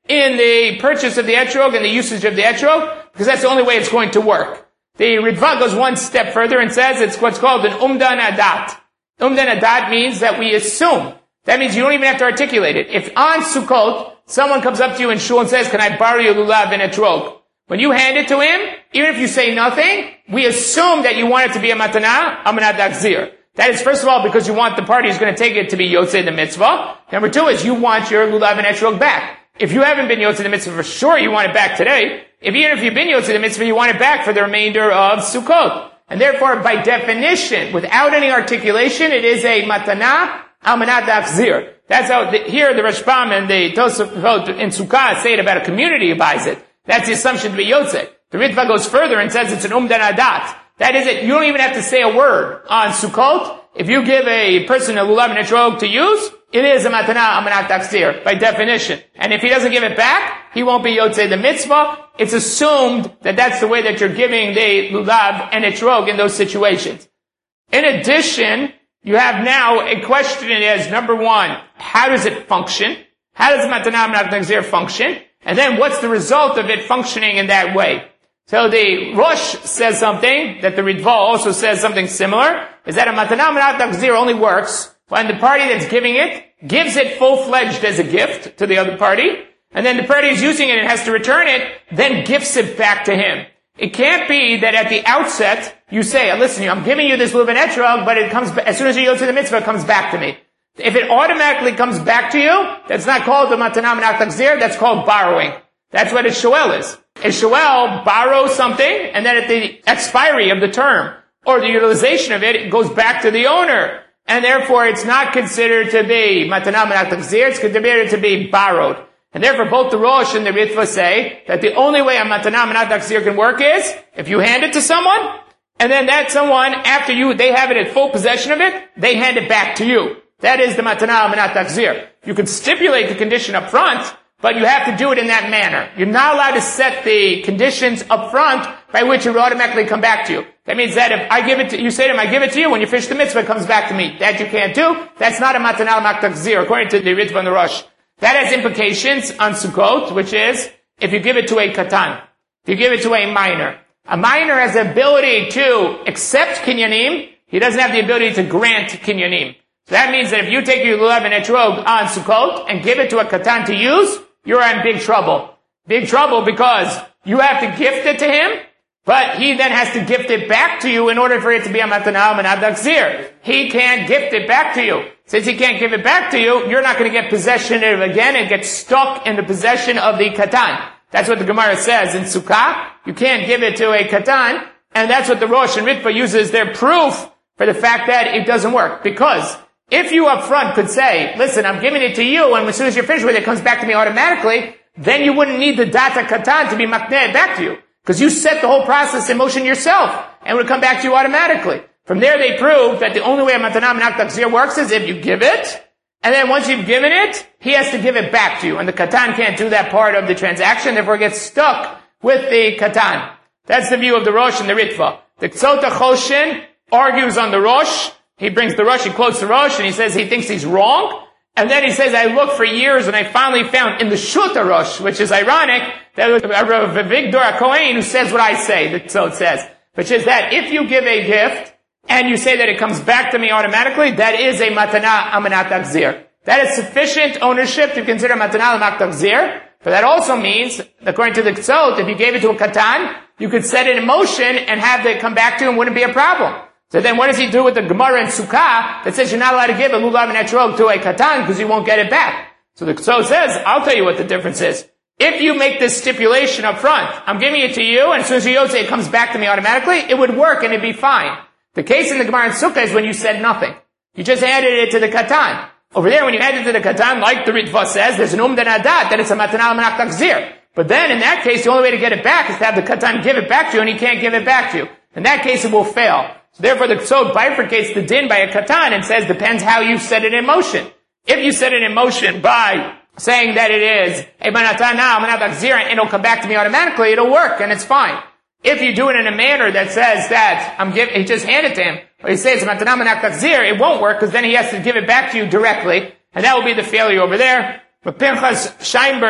in the purchase of the etrog and the usage of the etrog, because that's the only way it's going to work. The Ritva goes one step further and says it's what's called an umdan adat. Umdan adat means that we assume. That means you don't even have to articulate it. If on Sukkot, someone comes up to you in shul and says, can I borrow your lulav and etrog? When you hand it to him, even if you say nothing, we assume that you want it to be a matana, amanat dakzir. That is, first of all, because you want the party who's going to take it to be yotzei the mitzvah. Number two is you want your lulav and etrog back. If you haven't been yotzei the mitzvah for sure, you want it back today. If even if you've been yotzei the mitzvah, you want it back for the remainder of Sukkot. And therefore, by definition, without any articulation, it is a matana, amanat dakzir. That's how, the, here the Rashbam and the Tosafot in Sukkah say it about a community who buys it. That's the assumption to be yotzei. The Ritva goes further and says it's an umdan adat. That is it. You don't even have to say a word on Sukkot. If you give a person a lulav and etrog to use, it is a matana amanat dakzir by definition. And if he doesn't give it back, he won't be yotzei the mitzvah. It's assumed that that's the way that you're giving the lulav and etrog in those situations. In addition, you have now a question that is, number one, how does it function? How does matana amanat dakzir function? And then what's the result of it functioning in that way? So the Rosh says something, that the Ritva also says something similar, is that a matana amanat dakzir only works when the party that's giving it gives it full-fledged as a gift to the other party, and then the party who's using it and has to return it, then gifts it back to him. It can't be that at the outset you say, listen, I'm giving you this lulav and etrog, but it comes, as soon as you go to the mitzvah, it comes back to me. If it automatically comes back to you, that's not called the matana amanat dakzir, that's called borrowing. That's what a shoel is. A shoel borrows something, and then at the expiry of the term, or the utilization of it, it goes back to the owner. And therefore, it's not considered to be matana amanat dakzir, it's considered to be borrowed. And therefore, both the Rosh and the Ritva say that the only way a matana amanat dakzir can work is if you hand it to someone, and then that someone, after you, they have it in full possession of it, they hand it back to you. That is the matana amanat dakzir. You can stipulate the condition up front, but you have to do it in that manner. You're not allowed to set the conditions up front by which it will automatically come back to you. That means that if I give it to, you say to him, I give it to you, when you finish the mitzvah, it comes back to me. That you can't do. That's not a matana amanat dakzir, according to the Ritva and the Rosh. That has implications on Sukkot, which is, if you give it to a katan, if you give it to a minor. A minor has the ability to accept kinyanim, he doesn't have the ability to grant kinyanim. So that means that if you take your lulav and etrog on Sukkot and give it to a katan to use, you're in big trouble. Big trouble because you have to gift it to him, but he then has to gift it back to you in order for it to be a matana amanat dakzir. He can't gift it back to you. Since he can't give it back to you, you're not going to get possession of it again. It gets stuck in the possession of the katan. That's what the Gemara says in Sukkah. You can't give it to a katan, and that's what the Rosh and Ritva uses their proof for the fact that it doesn't work. Because if you up front could say, listen, I'm giving it to you, and as soon as you're finished with it, it comes back to me automatically, then you wouldn't need the data katan to be makneh back to you. Because you set the whole process in motion yourself, and it would come back to you automatically. From there they prove that the only way a matana amanat dakzir works is if you give it, and then once you've given it, he has to give it back to you. And the katan can't do that part of the transaction, therefore it gets stuck with the katan. That's the view of the Rosh and the Ritva. The Ksota Choshen argues on the Rosh. He brings the Rosh, he quotes the Rosh, and he says he thinks he's wrong. And then he says, I looked for years and I finally found in the Shuta Rosh, which is ironic, that was Rav Avigdor HaKohen who says what I say, so it says, which is that if you give a gift, and you say that it comes back to me automatically, that is a matana amanat dakzir. That is sufficient ownership to consider matana amanat dakzir. But that also means, according to the Ksot, if you gave it to a katan, you could set it in motion and have it come back to him, wouldn't be a problem. So then what does he do with the Gemara in Sukkah that says you're not allowed to give a lulav and etrog to a katan because you won't get it back? So the Ksot says, I'll tell you what the difference is. If you make this stipulation up front, I'm giving it to you, and as soon as you say it comes back to me automatically, it would work and it'd be fine. The case in the Gemara in Sukkah is when you said nothing. You just added it to the katan. Over there, when you add it to the katan, like the Ritva says, there's an umdan adat, that it's a matana amanat dakzir. But then, in that case, the only way to get it back is to have the katan give it back to you, and he can't give it back to you. In that case, it will fail. So therefore, the Ksot bifurcates the din by a katan and says, depends how you set it in motion. If you set it in motion by saying that it is a matana amanat dakzir, and it'll come back to me automatically, it'll work, and it's fine. If you do it in a manner that says that I'm giving, he just handed to him, or he says matana amanat dakzir, it won't work because then he has to give it back to you directly, and that will be the failure over there. But Pinchas Scheinberg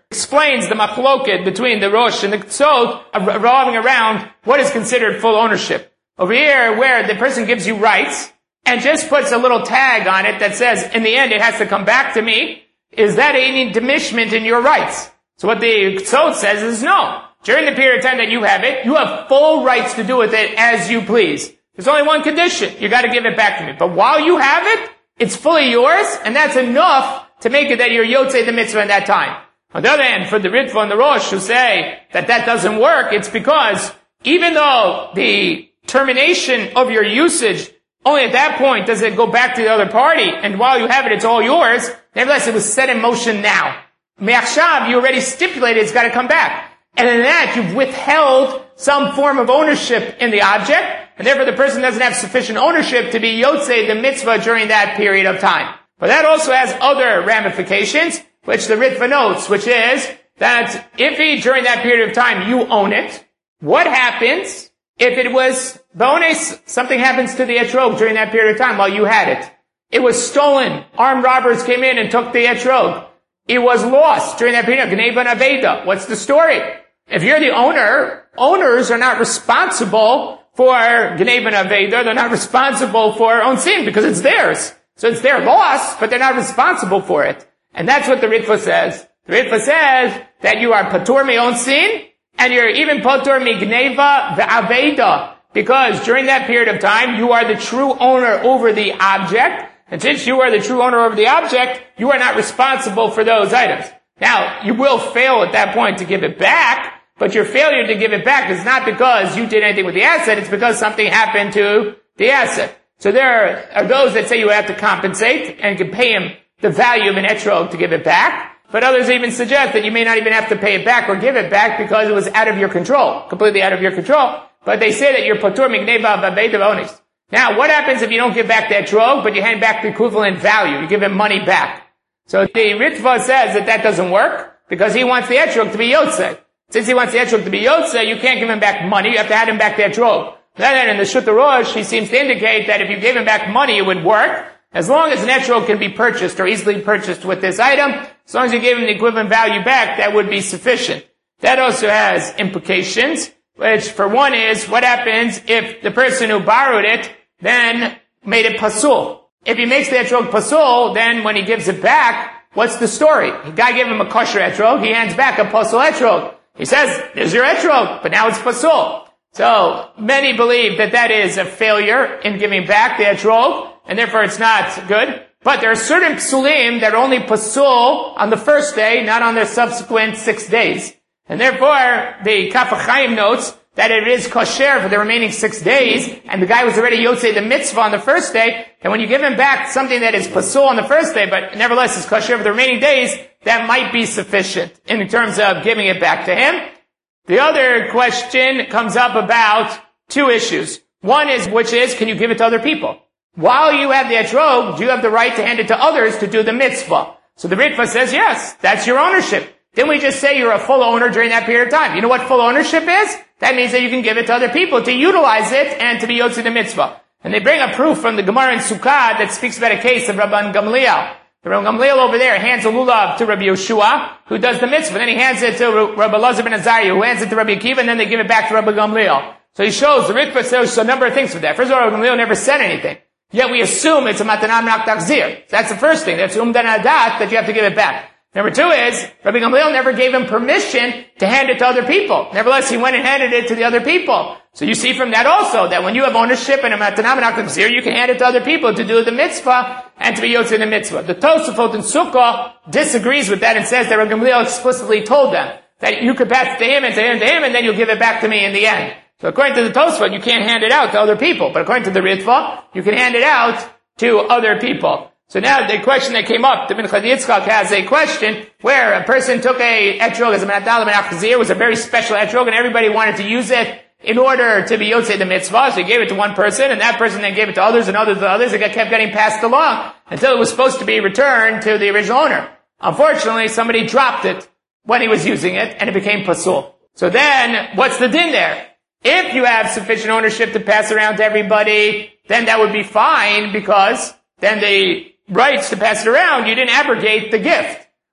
explains the machloket between the Rosh and the Ksot, revolving around what is considered full ownership. Over here, where the person gives you rights, and just puts a little tag on it that says, in the end, it has to come back to me, is that any diminishment in your rights? So what the Ksot says is no. During the period of time that you have it, you have full rights to do with it as you please. There's only one condition. You gotta give it back to me. But while you have it, it's fully yours, and that's enough to make it that you're Yotzei the mitzvah in that time. On the other hand, for the Ritva and the Rosh who say that that doesn't work, it's because even though the termination of your usage, only at that point does it go back to the other party, and while you have it, it's all yours, nevertheless, it was set in motion now. Me'achshav, you already stipulated it's gotta come back. And in that, you've withheld some form of ownership in the object, and therefore the person doesn't have sufficient ownership to be Yotzei the mitzvah during that period of time. But that also has other ramifications, which the Ritva notes, which is that if he, during that period of time, you own it, what happens if it was bonus, something happens to the etrog during that period of time while you had it? It was stolen. Armed robbers came in and took the etrog. It was lost during that period of Gneva and Aveda. What's the story? If you're the owner, owners are not responsible for Gneva and Aveda. They're not responsible for own sin because it's theirs. So it's their loss, but they're not responsible for it. And that's what the Ritva says. The Ritva says that you are patur me own sin, and you're even patur mi Gneva ve'Aveda, because during that period of time, you are the true owner over the object, and since you are the true owner over the object, you are not responsible for those items. Now, you will fail at that point to give it back, but your failure to give it back is not because you did anything with the asset, it's because something happened to the asset. So there are those that say you have to compensate and can pay him the value of an etrog to give it back, but others even suggest that you may not even have to pay it back or give it back because it was out of your control, completely out of your control. But they say that you're patur migneva v'aveda onis. Now, what happens if you don't give back the etrog, but you hand back the equivalent value? You give him money back. So the Ritva says that that doesn't work because he wants the etrog to be yotzei. Since he wants the etrog to be yotzei, you can't give him back money. You have to hand him back the etrog. Then in the Shut Rosh, he seems to indicate that if you gave him back money, it would work. As long as an etrog can be purchased or easily purchased with this item, as long as you gave him the equivalent value back, that would be sufficient. That also has implications, which for one is, what happens if the person who borrowed it then made it pasul? If he makes the etrog pasul, then when he gives it back, what's the story? The guy gave him a kosher etrog, he hands back a pasul etrog. He says, there's your etrog, but now it's pasul. So, many believe that that is a failure in giving back the etrog, and therefore it's not good. But there are certain psulim that are only pasul on the first day, not on the subsequent six days. And therefore, the Kaf HaChaim notes that it is kosher for the remaining six days, and the guy was already yotzei the mitzvah on the first day, and when you give him back something that is pasul on the first day, but nevertheless is kosher for the remaining days, that might be sufficient in terms of giving it back to him. The other question comes up about two issues. One is, which is, can you give it to other people? While you have the etrog, do you have the right to hand it to others to do the mitzvah? So the Ritva says, yes, that's your ownership. Didn't we just say you're a full owner during that period of time? You know what full ownership is? That means that you can give it to other people to utilize it and to be yotzei the mitzvah. And they bring a proof from the Gemara in Sukkah that speaks about a case of Rabban Gamliel. The Rabban Gamliel over there hands a lulav to Rabbi Yeshua, who does the mitzvah. Then he hands it to Rabbi Elazar ben Azariah, who hands it to Rabbi Akiva, and then they give it back to Rabbi Gamliel. So he shows, the Ritva says a number of things for that. First of all, Rabbi Gamliel never said anything. Yet we assume it's a matanam rak takzir. That's the first thing. That's umdan adat, that you have to give it back. Number two is, Rabbi Gamliel never gave him permission to hand it to other people. Nevertheless, he went and handed it to the other people. So you see from that also, that when you have ownership in a matanam rak takzir, you can hand it to other people to do the mitzvah and to be yotzei the mitzvah. The Tosafot in Sukkah disagrees with that and says that Rabbi Gamliel explicitly told them that you could pass it to him and to him and to him, and then you'll give it back to me in the end. So according to the Tosafot, you can't hand it out to other people. But according to the Ritva, you can hand it out to other people. So now the question that came up, the Minchad Yitzchak has a question where a person took a etrog as a menadal and achzir. It was a very special etrog, and everybody wanted to use it in order to be yotzei the mitzvah. So he gave it to one person, and that person then gave it to others and others to others. It kept getting passed along until it was supposed to be returned to the original owner. Unfortunately, somebody dropped it when he was using it, and it became pasul. So then, what's the din there? If you have sufficient ownership to pass around to everybody, then that would be fine, because then the rights to pass it around, you didn't abrogate the gift.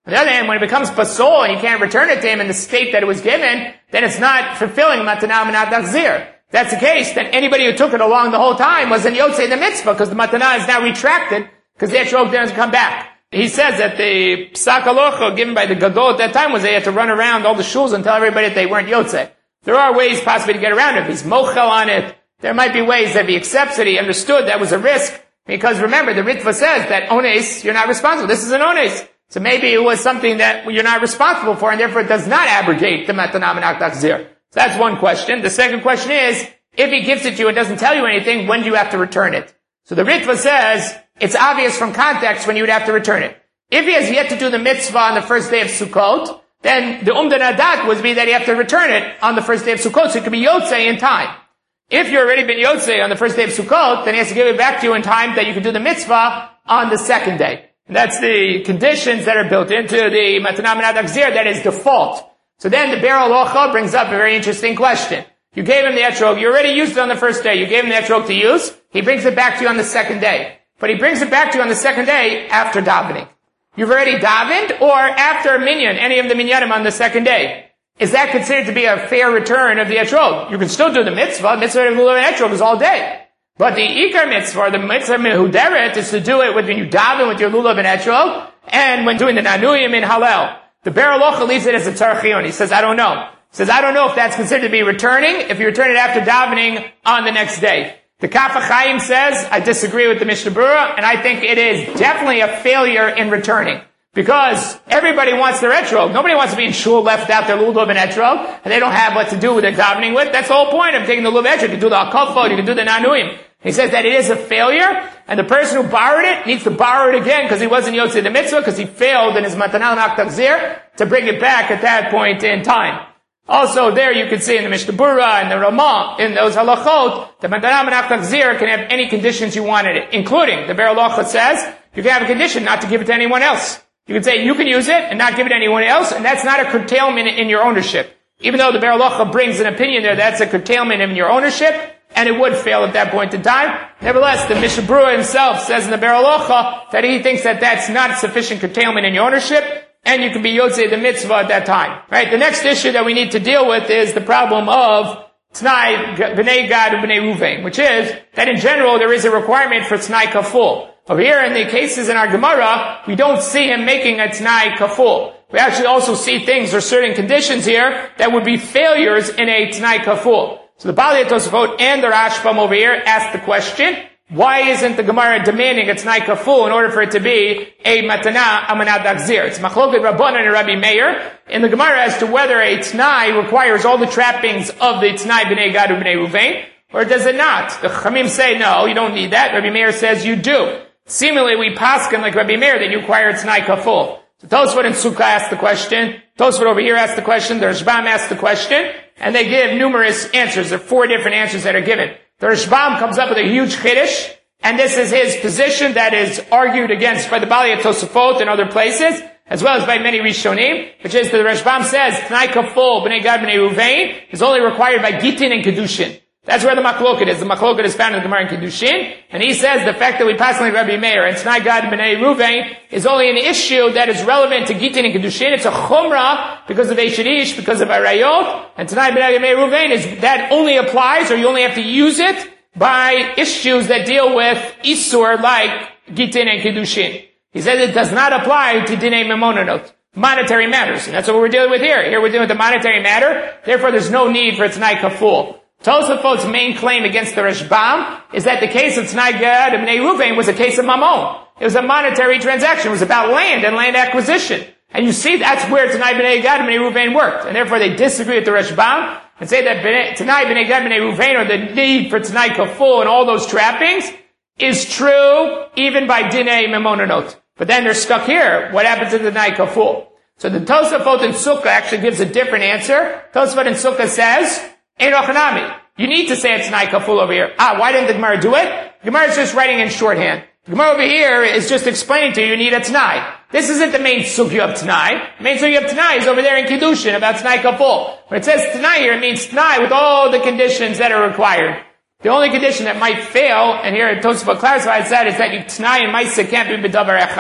On the other hand, when it becomes basol and you can't return it to him in the state that it was given, then it's not fulfilling matana menat achzir. If that's the case, then anybody who took it along the whole time was in yotzei the mitzvah, because the matana is now retracted, because the etrog doesn't come back. He says that the psak halacha given by the gadol at that time was they had to run around all the shuls and tell everybody that they weren't yotzei. There are ways possibly to get around it. If he's mochel on it, there might be ways that if he accepts it, he understood that was a risk, because remember, the Ritva says that ones, you're not responsible. This is an ones. So maybe it was something that you're not responsible for, and therefore it does not abrogate the matana menat achzir. So that's one question. The second question is, if he gives it to you and doesn't tell you anything, when do you have to return it? So the Ritva says, it's obvious from context when you would have to return it. If he has yet to do the mitzvah on the first day of Sukkot, then the umdan adat would be that you have to return it on the first day of Sukkot, so it could be yotzei in time. If you've already been yotzei on the first day of Sukkot, then he has to give it back to you in time that you can do the mitzvah on the second day. And that's the conditions that are built into the matana menat achzir, that is default. So then the Be'er Halacha brings up a very interesting question. You gave him the etrog, you already used it on the first day, you gave him the etrog to use, he brings it back to you on the second day. But he brings it back to you on the second day after davening. You've already davened, or after a minyan, any of the minyanim on the second day. Is that considered to be a fair return of the etrog? You can still do the mitzvah. Mitzvah of lulav and etrog is all day. But the ikar mitzvah, or the mitzvah mehuderet, is to do it when you daven with your lulav and etrog, and when doing the nanuyim in Hallel. The Be'er Halacha leaves it as a tzarchion. He says, I don't know. He says, I don't know if that's considered to be returning, if you return it after davening on the next day. The Kaf HaChaim says, I disagree with the Mishnah Berurah, and I think it is definitely a failure in returning. Because everybody wants their etrog. Nobody wants to be in shul left out their lulav and etrog, and they don't have what to do with their davening with. That's the whole point of taking the lulav etrog. You can do the akafot, you can do the nanuim. He says that it is a failure, and the person who borrowed it needs to borrow it again because he wasn't yotzei the mitzvah, because he failed in his matana menat achzir to bring it back at that point in time. Also, there you can see in the Mishnah Berurah and the Ramah, in those halachot, the matana menat achzir can have any conditions you wanted it, including the Be'er Halacha says you can have a condition not to give it to anyone else. You can say you can use it and not give it to anyone else, and that's not a curtailment in your ownership. Even though the Be'er Halacha brings an opinion there, that's a curtailment in your ownership, and it would fail at that point in time. Nevertheless, the Mishnah Berurah himself says in the Be'er Halacha that he thinks that that's not sufficient curtailment in your ownership, and you can be yotzei the mitzvah at that time. Right? The next issue that we need to deal with is the problem of T'nai B'nai Gad and B'nai Ruvain, which is that in general there is a requirement for T'nai Kaful. Over here in the cases in our Gemara, we don't see him making a T'nai Kaful. We actually also see things or certain conditions here that would be failures in a T'nai Kaful. So the Balei Tosafot and the Rashbam over here ask the question, why isn't the Gemara demanding a T'nai Kaful in order for it to be a Matana Menat Achzir? It's Machloket Rabbanan and Rabbi Meir in the Gemara as to whether a T'nai requires all the trappings of the T'nai B'nai Gad and B'nai Ruvain, or does it not? The Chamim say, no, you don't need that. Rabbi Meir says you do. Seemingly, we paskin like Rabbi Meir that you require T'nai Kaful. So Tosfot and Sukkah asked the question. Tosfot over here asked the question. The Rashbam asked the question. And they give numerous answers. There are four different answers that are given. The Rashbam comes up with a huge chiddush. And this is his position that is argued against by the Balei Tosafot and other places, as well as by many Rishonim, which is that the Rashbam says, T'nai Kaful, B'nai Gad, B'nai Ruvain, is only required by Gitin and Kedushin. That's where the Machloket is. The Machloket is found in the Gemara in Kedushin. And he says the fact that we pass like Rabbi Meir and T'nai Gad B'nai Ruvain is only an issue that is relevant to Gitin and Kedushin. It's a Chumrah because of Eishadish, because of Arayot. And T'nai B'nai Ruvain is, that only applies, or you only have to use it by issues that deal with Isur like Gitin and Kedushin. He says it does not apply to Dinei Memonanot, monetary matters. And that's what we're dealing with here. Here we're dealing with the monetary matter. Therefore there's no need for T'nai Kaful. Tosafot's main claim against the Rashbam is that the case of T'nai Gad and B'nai Ruvain was a case of Mamon. It was a monetary transaction. It was about land and land acquisition. And you see that's where T'nai B'nai Gad and B'nai Ruvain worked. And therefore they disagree with the Rashbam and say that T'nai B'nai Gad and B'nai Ruvain, or the need for T'nai Kaful and all those trappings, is true even by Dinei Memonanot. But then they're stuck here. What happens to the T'nai Kaful? So the Tosafot in Sukkah actually gives a different answer. Tosafot in Sukkah says, Einochanami. You need to say it's T'nai Kaful over here. Ah, why didn't the Gemara do it? The Gemara is just writing in shorthand. The Gemara over here is just explaining to you you need a T'nai. This isn't the main sugya of T'nai. The main sugya of T'nai is over there in Kiddushin about T'nai Kaful. When it says T'nai here, it means T'nai with all the conditions that are required. The only condition that might fail, and here Tosafot clarifies that, is that T'nai and Maisa can't be b'davar echad.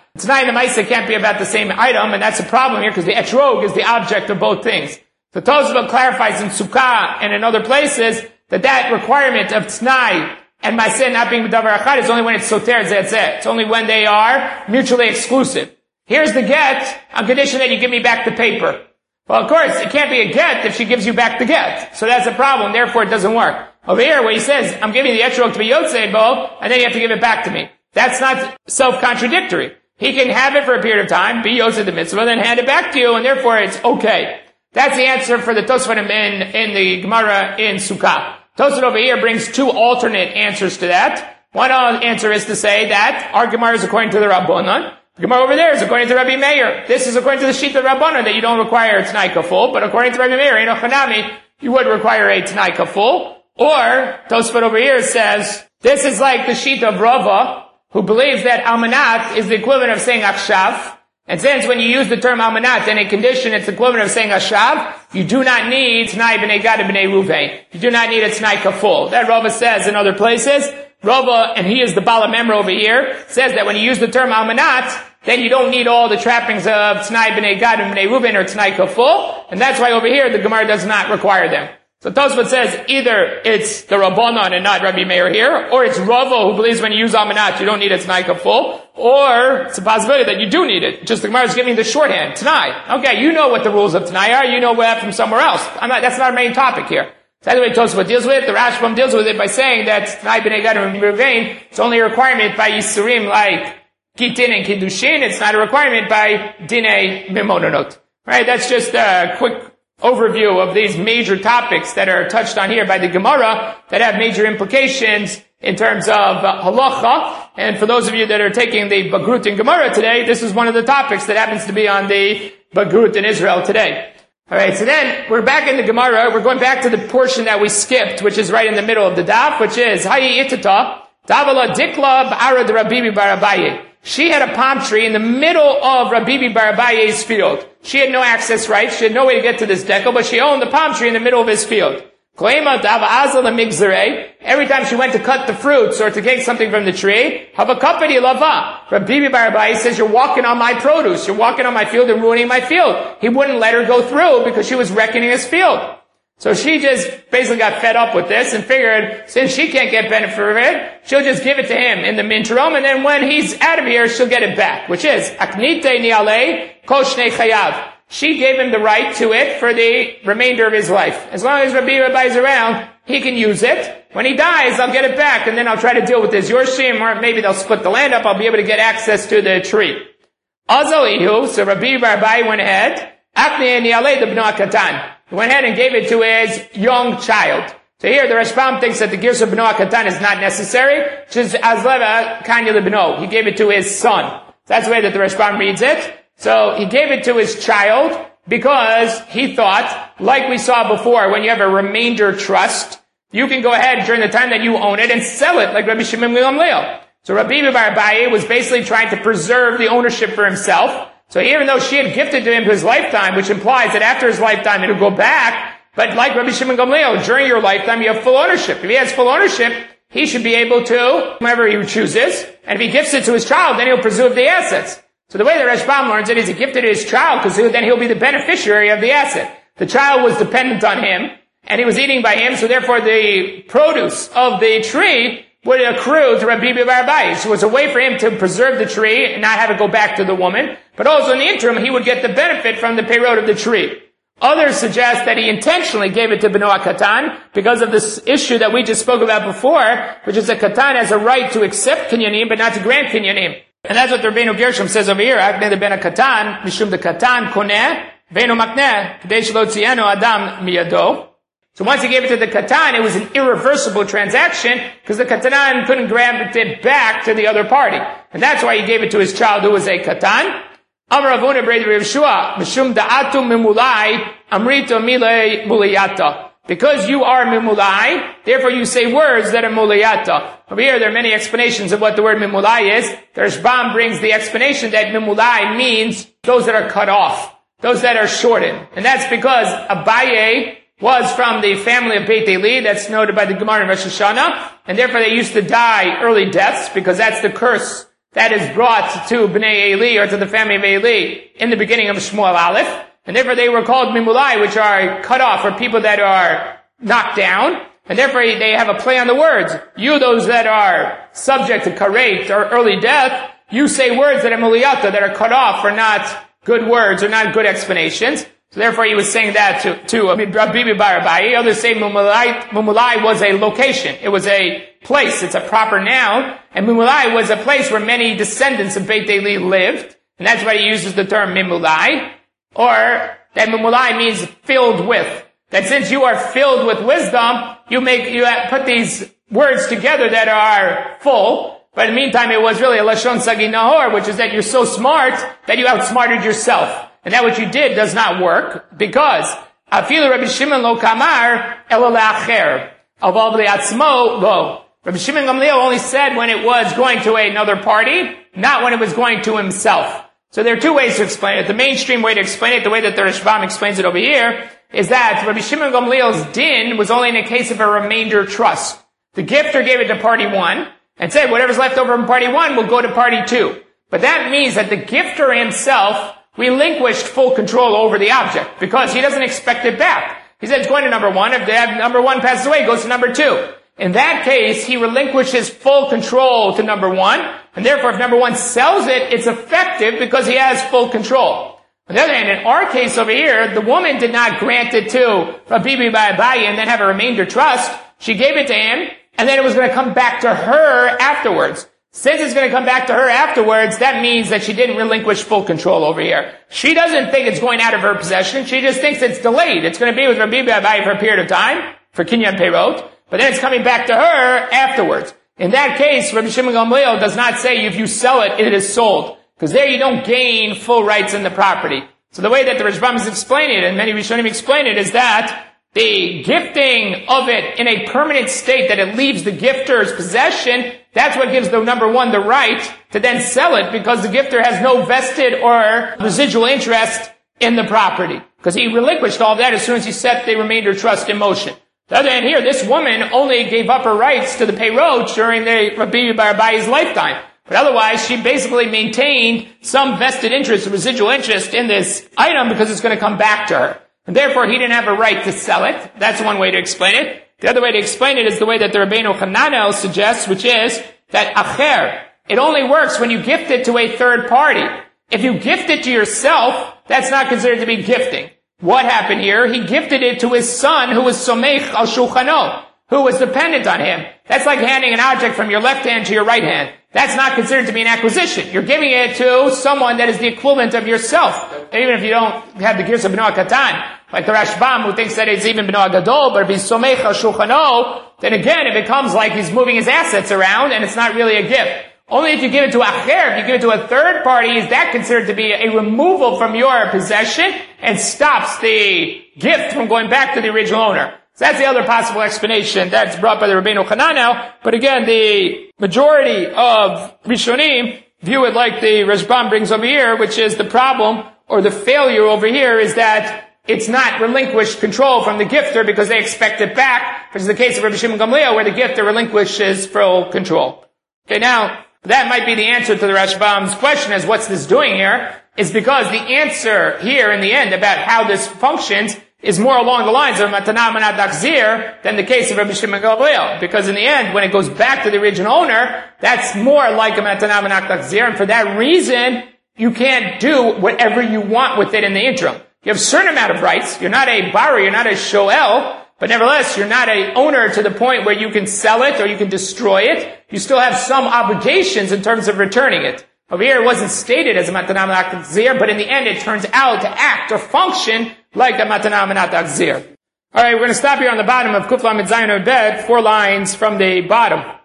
Tonight the Maisa can't be about the same item, and that's a problem here because the etrog is the object of both things. The Tosafot clarifies in Sukkah and in other places that that requirement of T'nai and Maaseh not being B'davar Achad is only when it's Soter Zetzeh. It's only when they are mutually exclusive. Here's the get on condition that you give me back the paper. Well, of course, it can't be a get if she gives you back the get. So that's a problem, therefore it doesn't work. Over here, where he says, I'm giving the etrog to be Yotzei Bo, and then you have to give it back to me. That's not self-contradictory. He can have it for a period of time, be Yotzei the mitzvah, then hand it back to you, and therefore it's okay. That's the answer for the Tosfot in, in the Gemara in Sukkah. Tosfot over here brings two alternate answers to that. One answer is to say that our Gemara is according to the Rabbanan. The Gemara over there is according to Rabbi Meir. This is according to the sheet of Rabbanan that you don't require a T'nai Kaful, but according to Rabbi Meir, in Ochanami, you would require a T'nai Kaful. Or, Tosfot over here says, this is like the sheet of Rava, who believes that Almanat is the equivalent of saying Akshav. And since when you use the term Almanat in a condition, it's the equivalent of saying Ashav, you do not need T'nai B'nei Gad and B'nei Ruvain. You do not need a T'nai Kaful. That Rava says in other places. Rava, and he is the Bala Memra over here, says that when you use the term Almanat, then you don't need all the trappings of T'nai B'nei Gad and B'nei Ruvain or T'nai Kaful. And that's why over here the Gemara does not require them. So Tosfot says either it's the Rabbanan and not Rabbi Meir here, or it's Rava who believes when you use Almanat you don't need a T'nai Kaful, or it's a possibility that you do need it. Just the Gemara is giving the shorthand, T'nai. Okay, you know what the rules of T'nai are, you know that from somewhere else. I'm not, that's not our main topic here. So that's the way Tosfot deals with it. The Rashbam deals with it by saying that T'nai B'nei Gad and Ruvain, it's only a requirement by Yisurim like Gitin and Kiddushin, it's not a requirement by Dinei Mimononot. Right, that's just a quick overview of these major topics that are touched on here by the Gemara that have major implications in terms of uh, halacha. And for those of you that are taking the Bagrut in Gemara today, this is one of the topics that happens to be on the Bagrut in Israel today. Alright, so then we're back in the Gemara. We're going back to the portion that we skipped, which is right in the middle of the daf, which is Hayi Itata, Davala Dikla B'ara de Rabibi Bar Abaye. She had a palm tree in the middle of Rabibi Bar Abaye's field. She had no access rights. She had no way to get to this decal, but she owned the palm tree in the middle of his field. Every time she went to cut the fruits or to take something from the tree, Havakapadi lava. Rabibi Bar Abaye says, you're walking on my produce. You're walking on my field and ruining my field. He wouldn't let her go through because she was wrecking his field. So she just basically got fed up with this and figured, since she can't get benefit from it, she'll just give it to him in the minterom, and then when he's out of here, she'll get it back, which is, Aknite ni'alei kol shnei chayav. She gave him the right to it for the remainder of his life. As long as Rabbi Rabbi is around, he can use it. When he dies, I'll get it back, and then I'll try to deal with this Yorshim, or maybe they'll split the land up, I'll be able to get access to the tree. Azalihu, so Rabbi Rabbi went ahead, Aknite ni'alei the b'no katan. He went ahead and gave it to his young child. So here the Rashbam thinks that the Girsa B'no Katan is not necessary, which is Azleva Kanya B'no. He gave it to his son. That's the way that the Rashbam reads it. So he gave it to his child because he thought, like we saw before, when you have a remainder trust, you can go ahead during the time that you own it and sell it like Rabbi Shimon Gamliel. So Rabbi Bar Abaye was basically trying to preserve the ownership for himself. So even though she had gifted to him his lifetime, which implies that after his lifetime it'll go back, but like Rabbi Shimon Gamliel, during your lifetime you have full ownership. If he has full ownership, he should be able to, whomever he chooses, and if he gifts it to his child, then he'll preserve the assets. So the way that Rashbam learns it is he gifted it to his child, because then he'll be the beneficiary of the asset. The child was dependent on him, and he was eating by him, so therefore the produce of the tree would accrue to Rabbi Bar Abaye. So it was a way for him to preserve the tree and not have it go back to the woman. But also in the interim, he would get the benefit from the peyrot of the tree. Others suggest that he intentionally gave it to B'no Katan because of this issue that we just spoke about before, which is that Katan has a right to accept kinyanim, but not to grant kinyanim. And that's what the Rabbeinu Gershom says over here. Akne the ben Katan, mishum the Katan koneh, ve'eno makneh, k'dei shelo tzienu adam miyado. So once he gave it to the Katan, it was an irreversible transaction because the Katan couldn't grab it back to the other party. And that's why he gave it to his child who was a Katan. Amar Avuna Brei Rav Shua, Mishum da'atu mimulai, amrito milei mulayata. Because you are mimulai, therefore you say words that are mulayata. Over here there are many explanations of what the word mimulai is. The Rashbam brings the explanation that mimulai means those that are cut off, those that are shortened. And that's because Abaye was from the family of Beit Eli, that's noted by the Gemara in Rosh Hashanah, and therefore they used to die early deaths, because that's the curse that is brought to Bnei Eli, or to the family of Eli, in the beginning of Shmuel Aleph, and therefore they were called Mimulai, which are cut off, or people that are knocked down, and therefore they have a play on the words. You, those that are subject to karet, or early death, you say words that are muliyata, that are cut off, or not good words, or not good explanations. So therefore he was saying that to, to Rabbi Bar Abaye. Others say Mumulai, Mumulai was a location. It was a place. It's a proper noun. And Mumulai was a place where many descendants of Beit Eli lived. And that's why he uses the term Mimulai. Or that Mumulai means filled with. That since you are filled with wisdom, you make, you put these words together that are full. But in the meantime, it was really a Lashon Sagi Nahor, which is that you're so smart that you outsmarted yourself. And that what you did does not work, because Afilu Rabbi Shimon lo kamar elo le'acher, avav le'atzmo lo. Rabbi Shimon Gamliel only said when it was going to another party, not when it was going to himself. So there are two ways to explain it. The mainstream way to explain it, the way that the Rashbam explains it over here, is that Rabbi Shimon Gamliel's din was only in a case of a remainder trust. The gifter gave it to party one, and said whatever's left over from party one will go to party two. But that means that the gifter himself relinquished full control over the object, because he doesn't expect it back. He said it's going to number one. If they have number one passes away, it goes to number two. In that case, he relinquishes full control to number one, and therefore if number one sells it, it's effective because he has full control. On the other hand, in our case over here, the woman did not grant it to Rabbi Bar Abaye and then have a remainder trust. She gave it to him, and then it was going to come back to her afterwards. Since it's going to come back to her afterwards, that means that she didn't relinquish full control over here. She doesn't think it's going out of her possession. She just thinks it's delayed. It's going to be with Rabbi Bar Abaye for a period of time, for Kinyan Peirot, but then it's coming back to her afterwards. In that case, Rabbi Shimon Gamliel does not say if you sell it, it is sold, because there you don't gain full rights in the property. So the way that the Rashbam is explaining it, and many Rishonim explain it, is that the gifting of it in a permanent state, that it leaves the gifter's possession, that's what gives the number one the right to then sell it, because the gifter has no vested or residual interest in the property, because he relinquished all that as soon as he set the remainder trust in motion. The other hand here, this woman only gave up her rights to the Peirot during the Rabbi Bar Abaye's lifetime. But otherwise, she basically maintained some vested interest, residual interest in this item, because it's going to come back to her. And therefore, he didn't have a right to sell it. That's one way to explain it. The other way to explain it is the way that the Rabbeinu Hananel suggests, which is that acher, it only works when you gift it to a third party. If you gift it to yourself, that's not considered to be gifting. What happened here? He gifted it to his son, who was somech al shulchano, who was dependent on him. That's like handing an object from your left hand to your right hand. That's not considered to be an acquisition. You're giving it to someone that is the equivalent of yourself. Even if you don't have the gears of B'no Katan, like the Rashbam, who thinks that it's even B'no Gadol, but if he's somech al shulchano, then again, it becomes like he's moving his assets around, and it's not really a gift. Only if you give it to acher, if you give it to a third party, is that considered to be a removal from your possession and stops the gift from going back to the original owner. So that's the other possible explanation that's brought by the Rabbeinu Hananel. But again, the majority of Rishonim view it like the Rashbam brings over here, which is the problem, or the failure over here, is that it's not relinquished control from the gifter because they expect it back, which is the case of Rabbi Shimon Gamliel, where the gifter relinquishes full control. Okay, now, that might be the answer to the Rashbam's question as what's this doing here, is because the answer here in the end about how this functions is more along the lines of Matana Manat Akzir than the case of Rabbi Shimon Gamliel. Because in the end, when it goes back to the original owner, that's more like a Matana Manat Akzir, and for that reason, you can't do whatever you want with it in the interim. You have a certain amount of rights. You're not a bari, you're not a shoel, but nevertheless, you're not an owner to the point where you can sell it or you can destroy it. You still have some obligations in terms of returning it. Over here, it wasn't stated as a Matana Manat Akzir, but in the end, it turns out to act or function like a Matana Manat Akzir. Alright, we're going to stop here on the bottom of Kuf Lamed Zayin Amud Bet, four lines from the bottom.